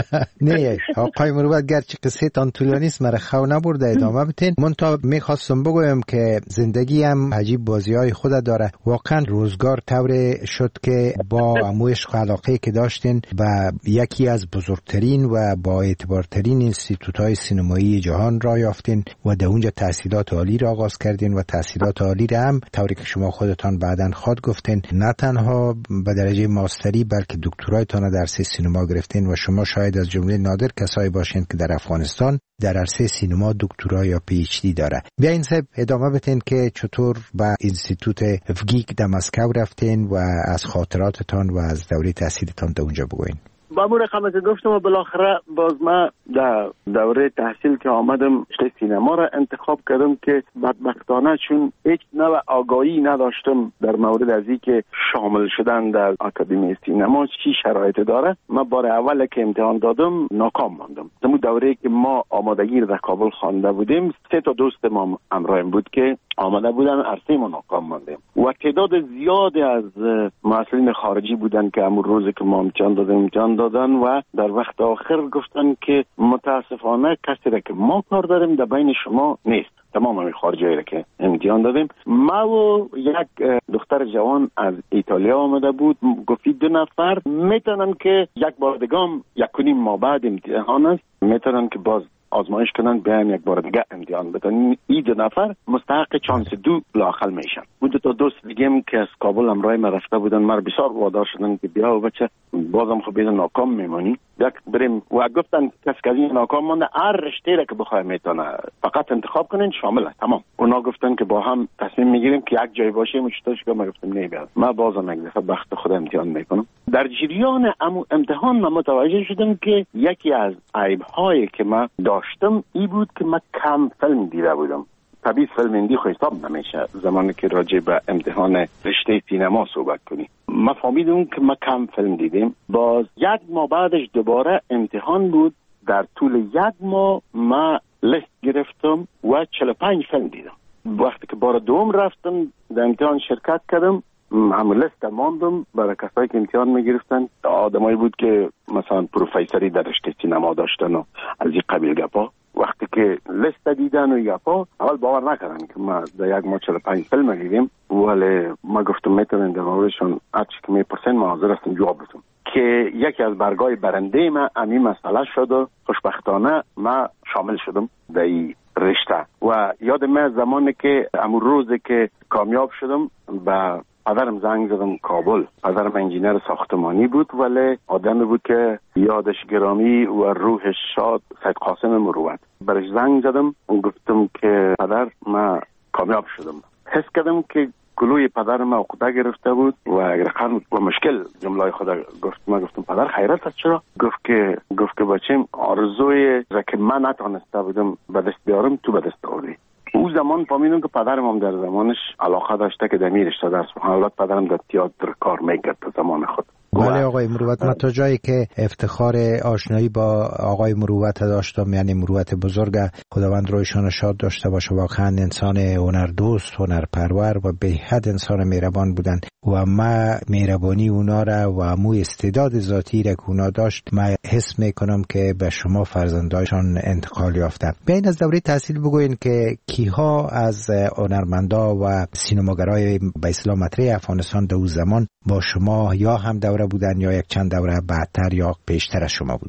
نه آقای مروت گرچه قصه تان طولانی است مرا خو نبرده، ادامه بتین. من تا میخواستم بگویم که زندگی هم عجیب بازی‌های خود داره. واقعا روزگار طوری شد که با عشق و علاقه که داشتین و یکی از بزرگترین و با اعتبارترین اینستیتوت‌های سینمایی جهان را یافتین و در اونجا تحصیلات عالی را آغاز کردین و تحصیلات عالی را هم طوری که شما خودتان بعداً خود گفتین نه تنها به درجه ماستری بلکه دکترایتان در عرصه سینما گرفتین و شما شاید از جمله نادر کسایی باشین که در افغانستان در عرصه سینما دکترا یا پی اچ دی داره. بیاین صاحب ادامه بدین که چطور به اینستیتوت افگیک در مسکو رفتین و از خاطراتتان و از دوره تحصیلتان در اونجا بگوین. با مو رقم که گفتم و بالاخره باز من در دوره تحصیل که آمدم رشته سینما را انتخاب کردم که بدبختانه چون هیچ نوع آگاهی نداشتم در مورد از این که شامل شدن در آکادمی سینما چی شرایط داره. من بار اول که امتحان دادم ناکام ماندم. در دوره که ما آمادگی در کابل خوانده بودیم 3 تا دوست ما همراهیم بود که آماده بودن، عرصه ما ناکام ماندیم و تعداد زیادی از مسئولین خارجی بودن که همون روزی که ما امتحان دادن و در وقت آخر گفتن که متاسفانه کسی را که ما کار داریم در بین شما نیست. تمام همین خارجی را که امتحان دادیم. ما و یک دختر جوان از ایتالیا آمده بود، گفتی 2 نفر میتونن که یک بار دیگه 1.5 ماه بعد امتحان است میتونن که باز آزمایش کنن بیان یک بار دیگه امتحان بدن. این 2 نفر مستحق چانس 2 لااقل میشن. بود 2 تا دوست دیگه که از کابل همراه ما رفته بودن مرا بسیار وادار شدن که بیا و بچه بازم خب بیاد ناکام میمونی یک بریم و گفتن کسی که ناکام مونده هر رشته را که بخوای میتونه فقط انتخاب کنین شامله تمام. اونا گفتن که با هم تصمیم میگیریم که یک جای باشیم. چطورش که ما گفتم نه بیاد من بازم یک دفعه بخت خود امتحان میکنم. در جریان امتحان من متوجه شدم که یکی از عیب‌هایی که من داشتم این بود که من کم فیلم دیده بودم. طبیعی فیلم هندی خو حساب نمیشه زمانی که راجع به امتحان رشته سینما صحبت کنی. من فهمیدم که من کم فیلم دیدم. باز 1 ماه بعدش دوباره امتحان بود. در طول 1 ماه من لیست گرفتم و 45 فیلم دیدم. وقتی که بار دوم رفتم در امتحان شرکت کردم همون لیست ماندم برای کسایی که امتحان میگرفتن. آدمایی بود که مثلا پروفیسوری در رشته سینما داشتن و از این قبیل گپا. وقتی که لیست دیدن و گپا اول باور نکردن که ما در 1 ماه 45 فیلم دیدیم، ولی ما گفتم میتونن در موردشون هرچی که میپرسن ما حاضر هستم جواب بدم. که یکی از برگای برنده من همین مسئله شد و خوشبختانه ما شامل شدم در این رشته. و یاد من زمانی که امون روزی که کامیاب شدم به پدرم زنگ زدم کابل. پدرم انجینر ساختمانی بود ولی آدمی بود که یادش گرامی و روحش شاد سید قاسم مروت. برش زنگ زدم و گفتم که پدر من کامیاب شدم. حس کردم که گلوی پدرم عقده گرفته بود و رقم و مشکل جمله خدا گفت. من گفتم پدر خیرت است چرا؟ گفت که بچیم آرزوی را که من نتونسته بودم به دست بیارم تو به دست آوردی. اون زمان فهمیدم که پدرم هم در زمانش علاقه داشته که در می رشته درس بخونه. البته پدرم در تئاتر کار میکرد در زمان خود. بله آقای مروت، من تا جایی که افتخار آشنایی با آقای مروت داشتم، یعنی مروت بزرگ، خداوند رویشان شاد داشته باشه، واقعا انسان هنردوست، هنرپرور و به حد انسان مهربان بودن و ما مهربانی اونا را و همو استعداد ذاتی را که اونا داشت ما حس میکنم که به شما فرزندایشان انتقال یافته. بیاین از دوره تحصیل بگوین که کیها از هنرمندا و سینماگرای به اصطلاح مطرح افغانستان در اون زمان با شما یا هم دوره بودن یا یک چند دوره بعدتر یا پیشتر از شما بودن؟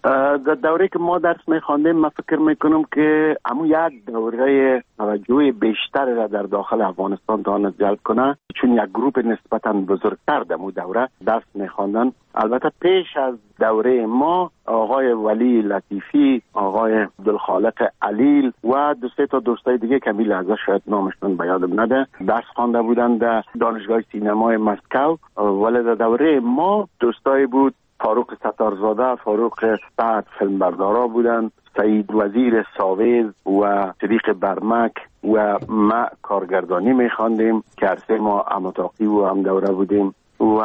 در دوره که ما درس می‌خواندیم من فکر میکنم که همون یک دوره توجه بیشتر را در داخل افغانستان تواند جلب کنه، چون یک گروه نسبتاً بزرگتر در اون دوره درس می‌خواندن. البته پیش از دوره ما آقای ولی لطیفی، آقای عبدالخالق علیل و دو سه تا دوستای دیگه که می لحظه شاید نامشون به یادم نده درس خوانده بودن در دانشگاه سینمای مسکو. ولی در دوره ما دوستای بود فاروق ستارزاده، فاروق سعد فیلمبردارا بودن، سعید وزیر ساویز و صدیق برمک و ما کارگردانی می‌خواندیم که عرصه ما اماتاقی و هم دوره بودیم و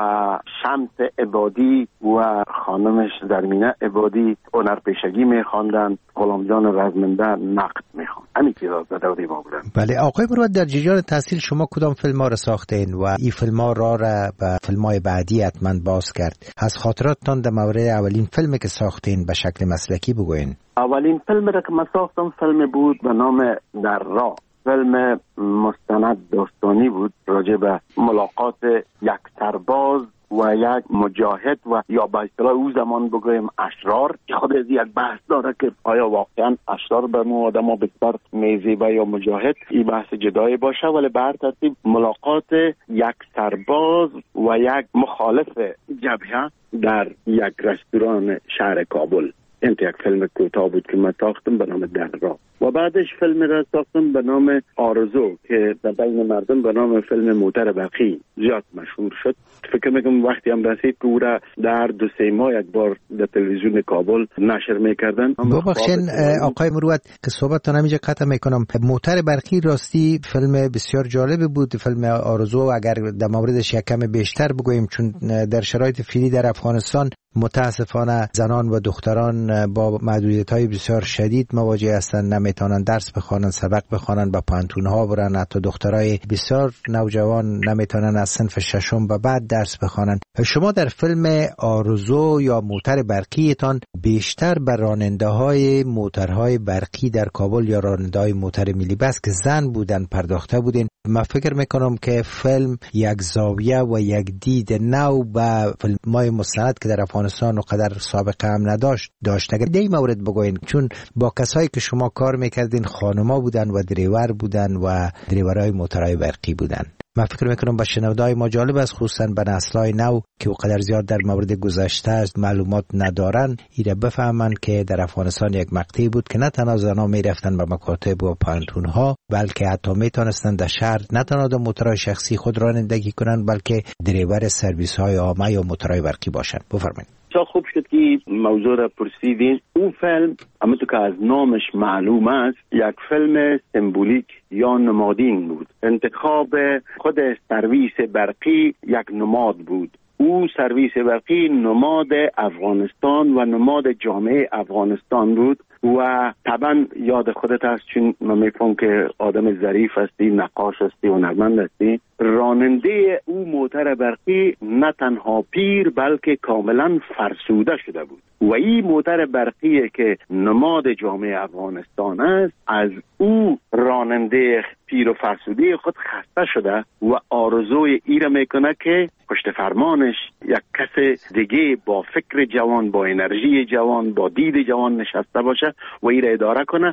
شمس عبادی و خانمش زرمینه عبادی هنرپیشگی می‌خواندن، غلامجان رزمنده نقد می‌خواند. همین که در دوره ما بودن. بله آقای مروت، در جریان تحصیل شما کدام فیلم‌ها را ساختین و این فیلم‌ها را به فیلم‌های بعدی حتما باز کرد؟ از خاطراتتان در مورد اولین فیلمی که ساختین به شکل مسلکی بگوین. اولین فیلمی را که من ساختم فیلم بود به نام در راه. فیلم مستند داستانی بود راجع به ملاقات یک سرباز و یک مجاهد و یا به اصطلاح او زمان بگویم اشرار. خود از یک بحث داره که آیا واقعا اشرار به نوع آدم ها بسیار میزیبه یا مجاهد، این بحث جدایی باشه، ولی به هر ترتیب ملاقات یک سرباز و یک مخالف جبهه در یک رستوران شهر کابل. این یک فیلم کوتاه بود که من ساختم به نام در راه و بعدش فیلم را ساختم به نام آرزو که در بین مردم به نام فیلم موتر برقی زیاد مشهور شد. فکر میکنم وقتی هم رسید که او را در 2-3 ماه یک بار در تلویزیون کابل نشر میکردن. ببخشید آقای مروت که صحبتتان همینجا قطع میکنم. موتر برقی راستی فیلم بسیار جالب بود. فیلم آرزو اگر در موردش یک کم بیشتر بگوییم، چون در شرایط فعلی در افغانستان متاسفانه زنان و دختران با محدودیت‌های بسیار شدید مواجه هستند، نمیتونن درس بخوانن، سبق بخوانن، با پانتون‌ها برن. حتی دخترای بسیار نوجوان نمیتونن از صنف ششم به بعد درس بخوانن. شما در فیلم آرزو یا موتر برقیتان بیشتر بر راننده‌های موترهای برقی در کابل یا راننده‌های موتر ملی بس که زن بودن پرداخته بودین. من فکر میکنم که فیلم یک زاویه و یک دید نو به فیلم‌های مستند که در افغانستان و قدر سابقه هم داشت. اگر دی مورد بگوین، چون با کسایی که شما کار میکردین خانما بودن و دریور بودن و دریورای موترهای برقی بودن. من فکر میکنم با شنودای ما جالب است، خصوصا به نسل‌های نو که قدر زیاد در مورد گذشته معلومات ندارن، ایره بفهمن که در افغانستان یک مقطعی بود که نه تنها زنها میرفتن به مکاتب و پانتون‌ها، بلکه حتی میتونستن در شهر نه تنها در موترهای شخصی خود رانندگی کنن، بلکه دریور سرویس‌های عامه یا موترهای برقی باشن. بفرمایید. چه خوب شد که موضوع را پرسیدین. اون فیلم همونطور که از نامش معلوم است یک فیلم سمبولیک یا نمادین بود. انتخاب خود سرویس برقی یک نماد بود. او سرویس برقی نماد افغانستان و نماد جامعه افغانستان بود و طبعا یاد خودت هست، چون من میفهم که آدم ظریف هستی، نقاش هستی، هنرمند هستی. راننده او موتر برقی نه تنها پیر بلکه کاملا فرسوده شده بود و این موتر برقی که نماد جامعه افغانستان است، از او راننده پیر و فرسوده خود خسته شده و آرزوی ای را میکنه که پشت فرمانش یک کس دیگه با فکر جوان، با انرژی جوان، با دید جوان نشسته باشه و ای را اداره کنه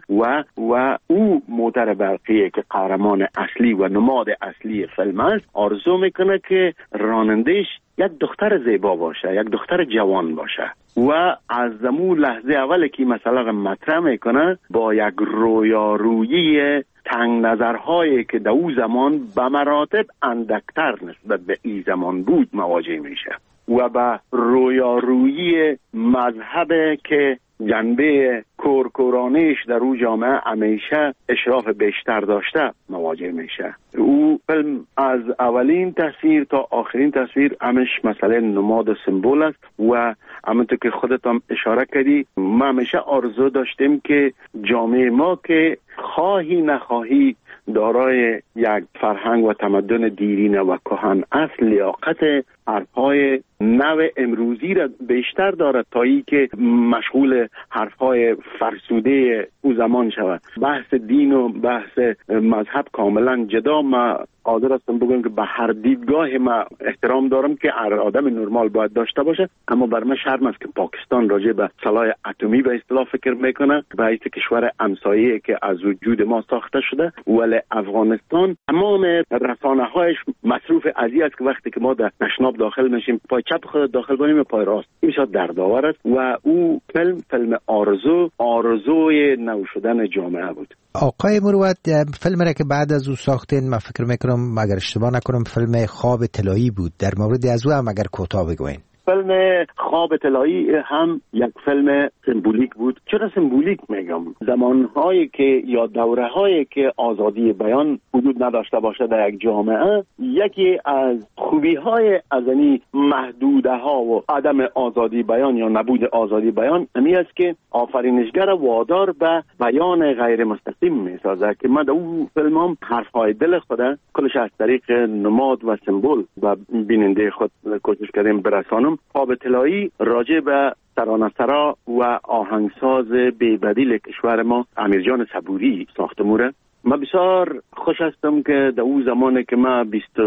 و او موتر برقی که قهرمان اصلی و نماد اصلی فیلم است، آرزو میکنه که رانندهش یک دختر زیبا باشه، یک دختر جوان باشه و از زمون لحظه اول که مثلا مطرح میکنه با یک رویارویی تنگ نظرهایی که در او زمان به مراتب اندکتر نسبت به این زمان بود مواجه میشه و به رویارویی مذهب که جنبه کورکورانیش در او جامعه همیشه اشراف بیشتر داشته مواجه میشه. او فیلم از اولین تصویر تا آخرین تصویر همش مسئله نماد و سمبول است و همونطور که خودت هم اشاره کردی، ما همیشه آرزو داشتیم که جامعه ما که خواهی نخواهی دارای یک فرهنگ و تمدن دیرینه و کهن اصل لیاقت حرفهای نوع امروزی را بیشتر دارد تا ای که مشغول حرفهای فرسوده او زمان شود. بحث دین و بحث مذهب کاملا جدا. ما حاضر هستم بگم که به هر دیدگاه ما احترام دارم که هر آدم نرمال باید داشته باشه، اما بر من شرم است که پاکستان راجع به سلاح اتمی به اصطلاح فکر میکنه، باعث کشور همسایه که از وجود ما ساخته شده، ولی افغانستان تمام رسانه‌هایش مصروف ازی است که وقتی که ما در تشناب داخل میشیم پای چپ خود داخل کنیم پای راست. این بسیار دردآور است و او فیلم آرزوی نو شدن جامعه بود. آقای مروت، فیلم را که بعد از او ساختین، من فکر میکنم اگر اشتباه نکنم فیلم خواب طلایی بود، در مورد از او هم اگر کوتاه بگوین. فیلم خواب طلایی هم یک فیلم سمبولیک بود. چرا سمبولیک میگم؟ زمانهایی که یا دورهایی که آزادی بیان وجود نداشته باشه در یک جامعه، یکی از خوبی‌های از این محدوده ها و عدم آزادی بیان یا نبود آزادی بیان امی است که آفرینشگر وادار به بیان غیر مستقیم میسازه که من در اون فیلمام حرفهای دل خود کلش از طریق نماد و سمبل و بیننده خود کوشش کردیم برسانم. خواب طلایی راجع به ترانه‌سرا و آهنگساز بی‌بدیل کشور ما امیرجان صبوری ساخته موره. من بسیار خوش هستم که در اون زمانی که من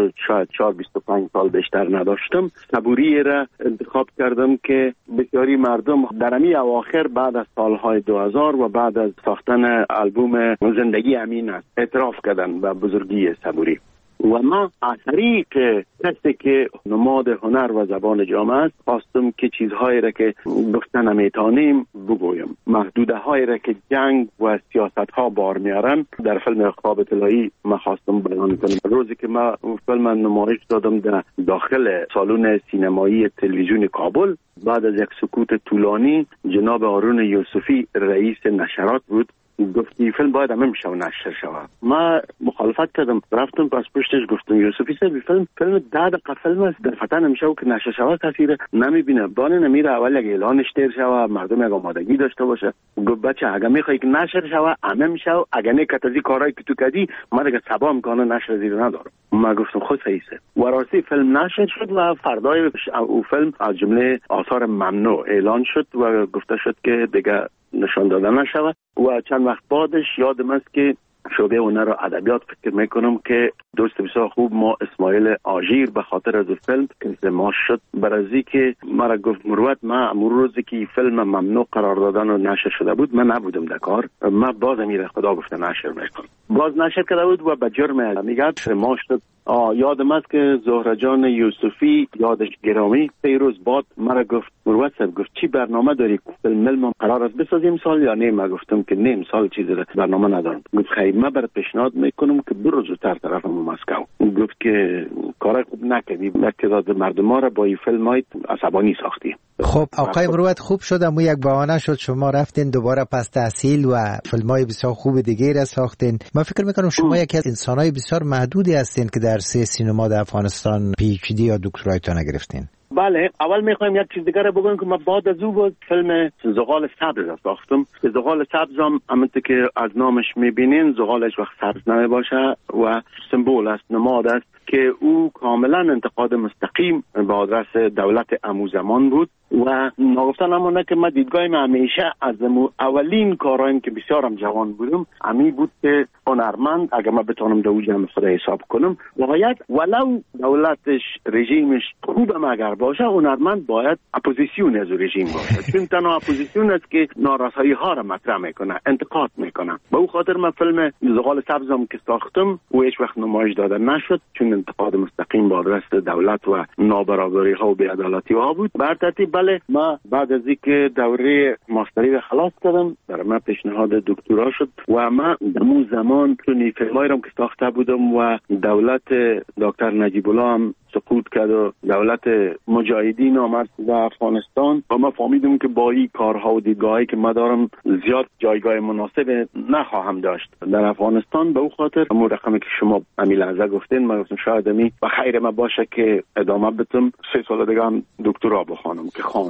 24-25 سال بیشتر نداشتم، صبوری را انتخاب کردم که بسیاری مردم در امی اواخر بعد از سالهای 2000 و بعد از ساختن آلبوم زندگی امین است اعتراف کردن به بزرگی صبوری. و ما از طریق کسی که نماد هنر و زبان جامعه است خواستم که چیزهایی را که گفتن نمیتانیم بگویم، محدوده هایی را که جنگ و سیاست ها بار میارن در فیلم خواب طلایی ما خواستم بیان کنم. روزی که ما فیلم نمایش دادم در داخل سالن سینمایی تلویزیون کابل، بعد از یک سکوت طولانی جناب هارون یوسفی رئیس نشرات بود گفتی فیلم باید همه میشه و نشر شود. ما مخالفت کردم، رفتم پس پشتش گفتم یوسفی صاحب فیلم 10 دقیقه فیلم است، در فتن نمیشه و که نشر شود کسی نمیبینه، بانه نمیره اول یک اعلانش تیر شود مردم یک آمادگی داشته باشه. گفت بچه اگه میخوای که نشر شود همه میشه و اگه نکت از این کارهایی که تو کردی من دیگه صبا امکانه نشر زیر ندارم. ما گفتم خود صحیحه و راستی فیلم نشر شد و فردای او فیلم از جمله آثار ممنوع اعلان شد و گفته شد که دیگه نشان داده نشود. و چند وقت بعدش یادم است که شعبه هنر و ادبیات فکر میکنم که دوست بسیار خوب ما اسماعیل آژیر به خاطر از فیلم کنسماش شد برازی که مرا گفت مروت ما امروز روزی که فیلم ممنوع قرار دادن و نشر شده بود من نبودم در کار، من باز میره خدا گفته نشر میکنم، باز نشر کرده بود و به جرم میگه ما شد. یادم است که زهره جان یوسفی یادش گرامی پیروز باد مرا گفت مروت صاحب گفت چی برنامه داری فیلم قرار است بسازیم سال یا نه؟ من گفتم که نه سال چیزی برنامه ندارم. گفت خیر من برات پیشنهاد میکنم که برو زودتر طرف مسکو. گفت که کار خوب نکردی، تعداد مردم ما را با این فیلمای عصبانی ساختی. خب آقای مروت خوب شد اما یک بهانه شد شما رفتین دوباره پس تحصیل و فیلمای بسیار خوب دیگه را ساختین. من فکر میکنم شما یکی از انسانای بسیار محدودی هستین که در سینما در افغانستان PhD یا دکترایتون گرفتین. بله، اول میخوایم یک چیز دیگه رو بگم که من بعد از او بود فیلم زغال سبز ساختم. زغال سبز هم همونطور که از نامش میبینین زغالش وقت سبز نمیباشه و سمبول است، نماد است که او کاملا انتقاد مستقیم به آدرس دولت امو زمان بود و نگفتن همونه که من دیدگاهیم همیشه از اولین کارهایم که بسیارم جوان بودم امی بود که هنرمند اگر من بتونم دو جمع خود حساب کنم باید ولو دولتش رژیمش خوبم اگر باشه هنرمند باید اپوزیسیون از رژیم باشه، چون تنها اپوزیسیون است که نارسایی ها را مطرح میکنه، انتقاد میکنه. به او خاطر من فیلم زغال سبزم که ساختم و هیچ وقت نمایش داده نشد چون انتقاد مستقیم با آدرس دولت و نابرابری ها و بی‌عدالتی ها بود. بر ترتیب بله، ما بعد از اینکه دوره ماستری رو خلاص کردم برای من پیشنهاد دکترا شد و من در اون زمان چون فیلمایی رو که ساخته بودم و دولت دکتر نجیب الله هم سقوط کرد و دولت مجاهدین آمد در افغانستان و ما فهمیدم که با این کارها و دیدگاهی که ما دارم زیاد جایگاه مناسب نخواهم داشت در افغانستان. به او خاطر همون رقمی که شما امی لحظه گفتین من گفتم شاید امی و خیر ما باشه که ادامه بدم 3 سال دیگه هم دکترا بخوانم که خواندم.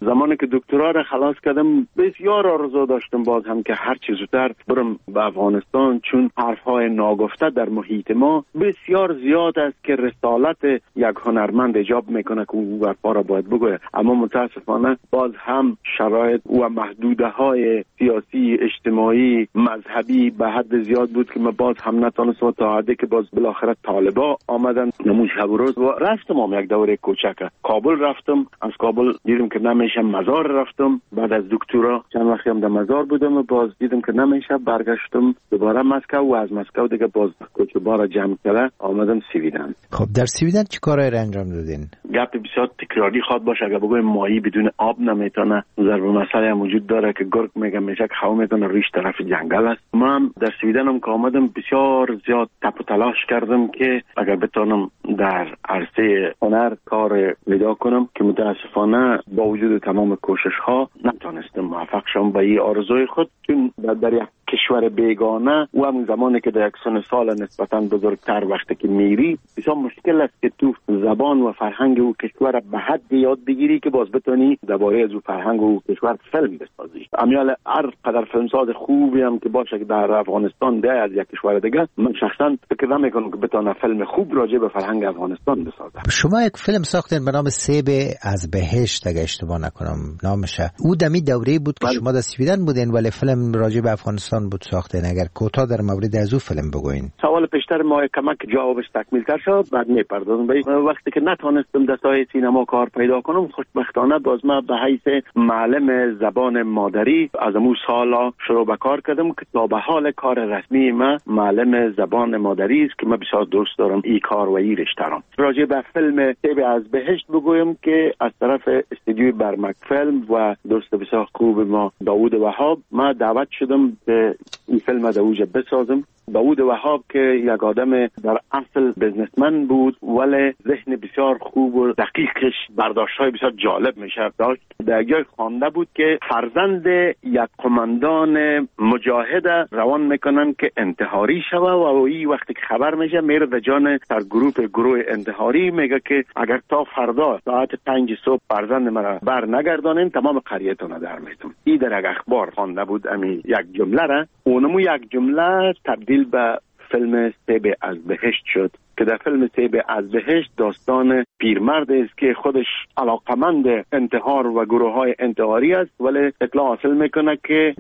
زمانی که دکترا را خلاص کردم بسیار آرزو داشتم باز هم که هر چه زودتر برم به افغانستان، چون حرفهای ناگفته در محیط ما بسیار زیاد است که رسالت یک هنرمند ایجاب میکنه که او حرفا را باید بگوید. اما متاسفانه باز هم شرایط و محدوده های سیاسی، اجتماعی، مذهبی به حد زیاد بود که من باز هم نتونستم، تا حدی که باز بالاخره طالبا آمدن نموز شب و روز و رفتم. هم یک دوره کوچک کابل رفتم، از کابل دیدم که نمیشه، مزار رفتم. بعد از دکترا چند وقتی هم در مزار بودم و باز دیدم که نمیشه، برگشتم دوباره مسکو و از مسکو دیگه باز کوچه‌بارا جمع کرده آمدم سویدن. خب در سویدن چه کارایی را انجام دادین؟ گپ بسیار تکراری خواد باشه، اگه بگویم ماهی بدون آب نمیتونه. ضرب مسئله هم وجود داره که گرگ میگه میشه که هوا میتونه ریش طرف جنگل است. من در سویدن هم که آمدم بسیار زیاد تپ و تلاش کردم که اگر بتونم در عرصه هنر کار پیدا کنم، که متاسفانه با وجود تمام کوشش ها نتونستم موفق شم به این آرزوی خود، چون در یک کشور بیگانه و همون زمانی که در یک سن سال نسبتاً بزرگتر وقتی که میری بسیار مشکل است که تو زبان و فرهنگ او کشور به حد یاد بگیری که باز بتونی درباره از او فرهنگ و کشور فیلم بسازی. امیال هر قدر فیلمساز خوبی هم که باشه که در افغانستان ده از یک کشور دیگه، من شخصا فکر نمیکنم که بتونه فیلم خوب راجع به فرهنگ افغانستان بسازه. شما یک فیلم ساختین به نام سیب از بهشت اگه اشتباه نکنم نامشه. او دمی دوره بود که شما در سویدن بودین ولی فیلم راجع به افغانستان بود ساختین. اگر کوتاه در مورد از او فیلم بگوین. سوال پیشتر ما کمک جوابش تکمیل تر شد، بعد میپردازم به وقتی که نتونستم در ساحه سینما کار پیدا کنم. خوشبختانه باز من به حیث معلم زبان مادری از امو سالا شروع به کار کردم که تا به حال کار رسمی من معلم زبان مادری است که من بسیار دوست دارم این کار و این رشته را. راجع به فیلم سیب از بهشت بگویم که از طرف استودیوی برمک فیلم و دوست بسیار خوب ما داوود وهاب من دعوت شدم که این فیلم در اوج بسازم. داوود وهاب که یک آدم در اصل بزنسمن بود ولی ذهن بسیار خوب و دقیقش برداشت‌های بسیار جالب میشه داشت. در جای خوانده بود که فرزند یک قماندان مجاهد روان میکنن که انتحاری شوه و این وقتی که خبر میشه میره در جان در گروه انتحاری، میگه که اگر تا فردا ساعت 5 صبح فرزند مرا بر نگردانین تمام قریه‌تون در میتون. این در یک اخبار خوانده بود امی یک جمله را، اونمو یک جمله تبدیل به فیلم سیب از بهشت شد که در فیلم سیب از بهشت داستان پیرمرد است که خودش علاقمند انتحار و گروه‌های انتحاری است ولی اطلاع حاصل میکنه که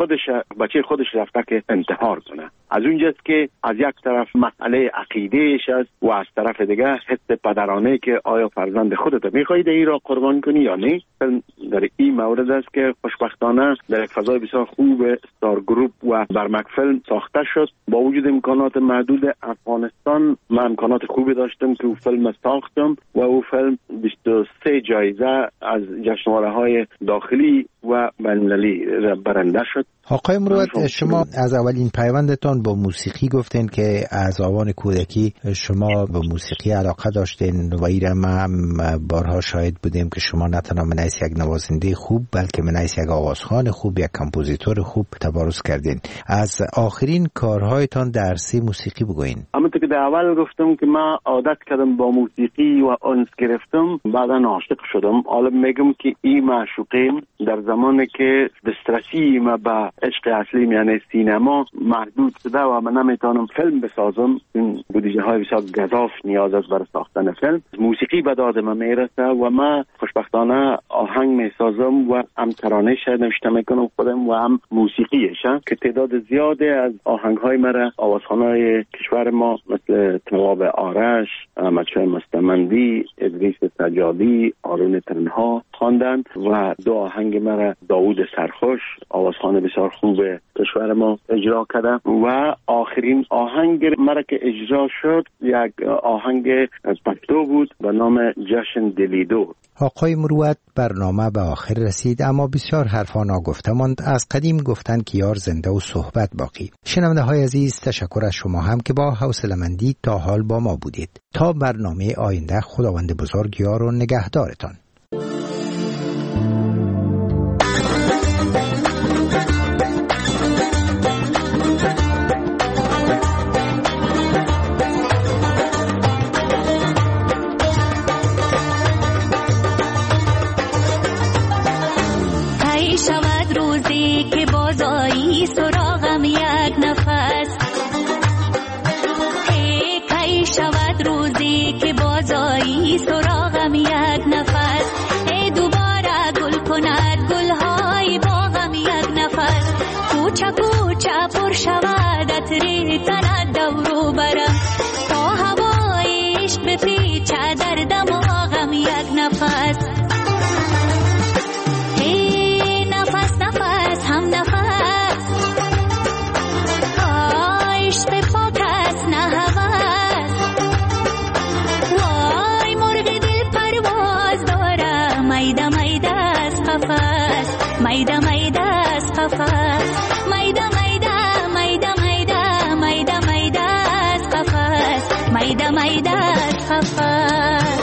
بچه خودش رفته که انتحار کنه. از اونجاست که از یک طرف مسئله عقیدهش است و از طرف دیگه حس پدرانه که آیا فرزند خودت میخواهی این را قربان کنی یا نه. در این مورد است که خوشبختانه در یک فضای بسیار خوب استار گروپ و برمک فیلم ساخته شد. با وجود امکانات محدود افغانستان من امکانات خوبی داشتم که او فیلم ساختم و او فیلم 23 جایزه از جشنواره‌های داخلی و بین‌المللی برنده شد. آقای مروت، شما از اولین پیوندتان با موسیقی گفتین که از آوان کودکی شما به موسیقی علاقه داشتین و ایرم هم بارها شاهد بودیم که شما نه تنها منیس یک نوازنده خوب بلکه منیس یک آوازخوان خوب، یک کمپوزیتور خوب تبارز کردین. از آخرین کارهایتان در عرصه موسیقی بگوین. همونطور که در اول گفتم که من عادت کردم با موسیقی و انس گرفتم، بعدا عاشق شدم. حالا میگم که این معشوقیم در زمانی که دسترسی ما به عشق اصلی یعنی سینما محدود شده و من نمیتونم فیلم بسازم، این بودجه های بسیار گزاف نیاز است برای ساختن فیلم. موسیقی به داد من میرسه و من خوشبختانه آهنگ میسازم و هم ترانه‌اش نوشته میکنم خودم و هم موسیقیش که تعداد زیاده از آهنگ های مرا آوازخوانای کشور ما مثل تواب آرش، احمدشاه مستمندی، ادریس سجادی، آرون تنها خواندند و دو آهنگ مرا داوود سرخوش آوازخوان بسیار خوب کشور ما اجرا کرده و آخرین آهنگ مرا که اجرا شد یک آهنگ پشتو بود به نام جشن دلیدو. آقای مروت، برنامه به آخر رسید اما بسیار حرفا ناگفته ماند. از قدیم گفتن که یار زنده و صحبت باقی. شنونده های عزیز، تشکر از شما هم که با حوصله‌مندی تا حال با ما بودید. تا برنامه آینده، خداوند بزرگ یار و نگهدارتان. عطر تنت دورو برم تا هوای عشق بپیچه در دماغم یک نفس هی نفس نفس هم نفس عشق پاک است نه هوس وای مرغ دل پرواز داره میده میده از قفس میده میده از قفس میده میده میده میده میده میده از قفس میده میده از قفس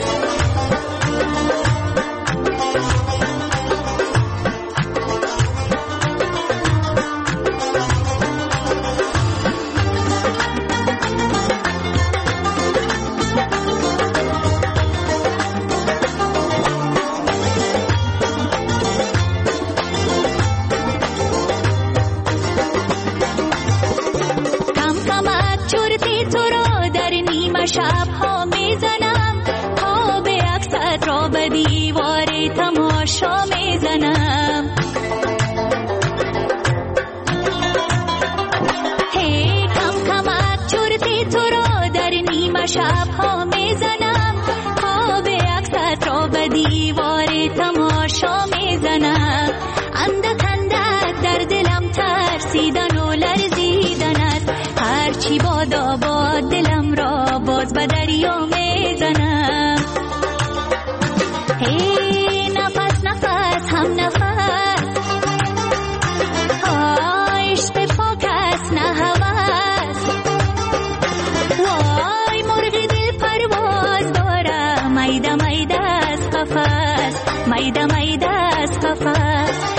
شب ها میزنم ها به عکست را به دیوار تماشا میزنم هی کم کمک چرتی تو را در نیمه شب ها میزنم ها به عکست را به دیوار تماشا میزنم اندک اندک در دلم ترسیدن و لرزیدن است هرچی بادا باد دلم را باز به دریا میزنم هی نفس نفس هم نفس عشق پاک است نه هوس وای مرغ دل پرواز داره میده میده از قفس میده میده از قفس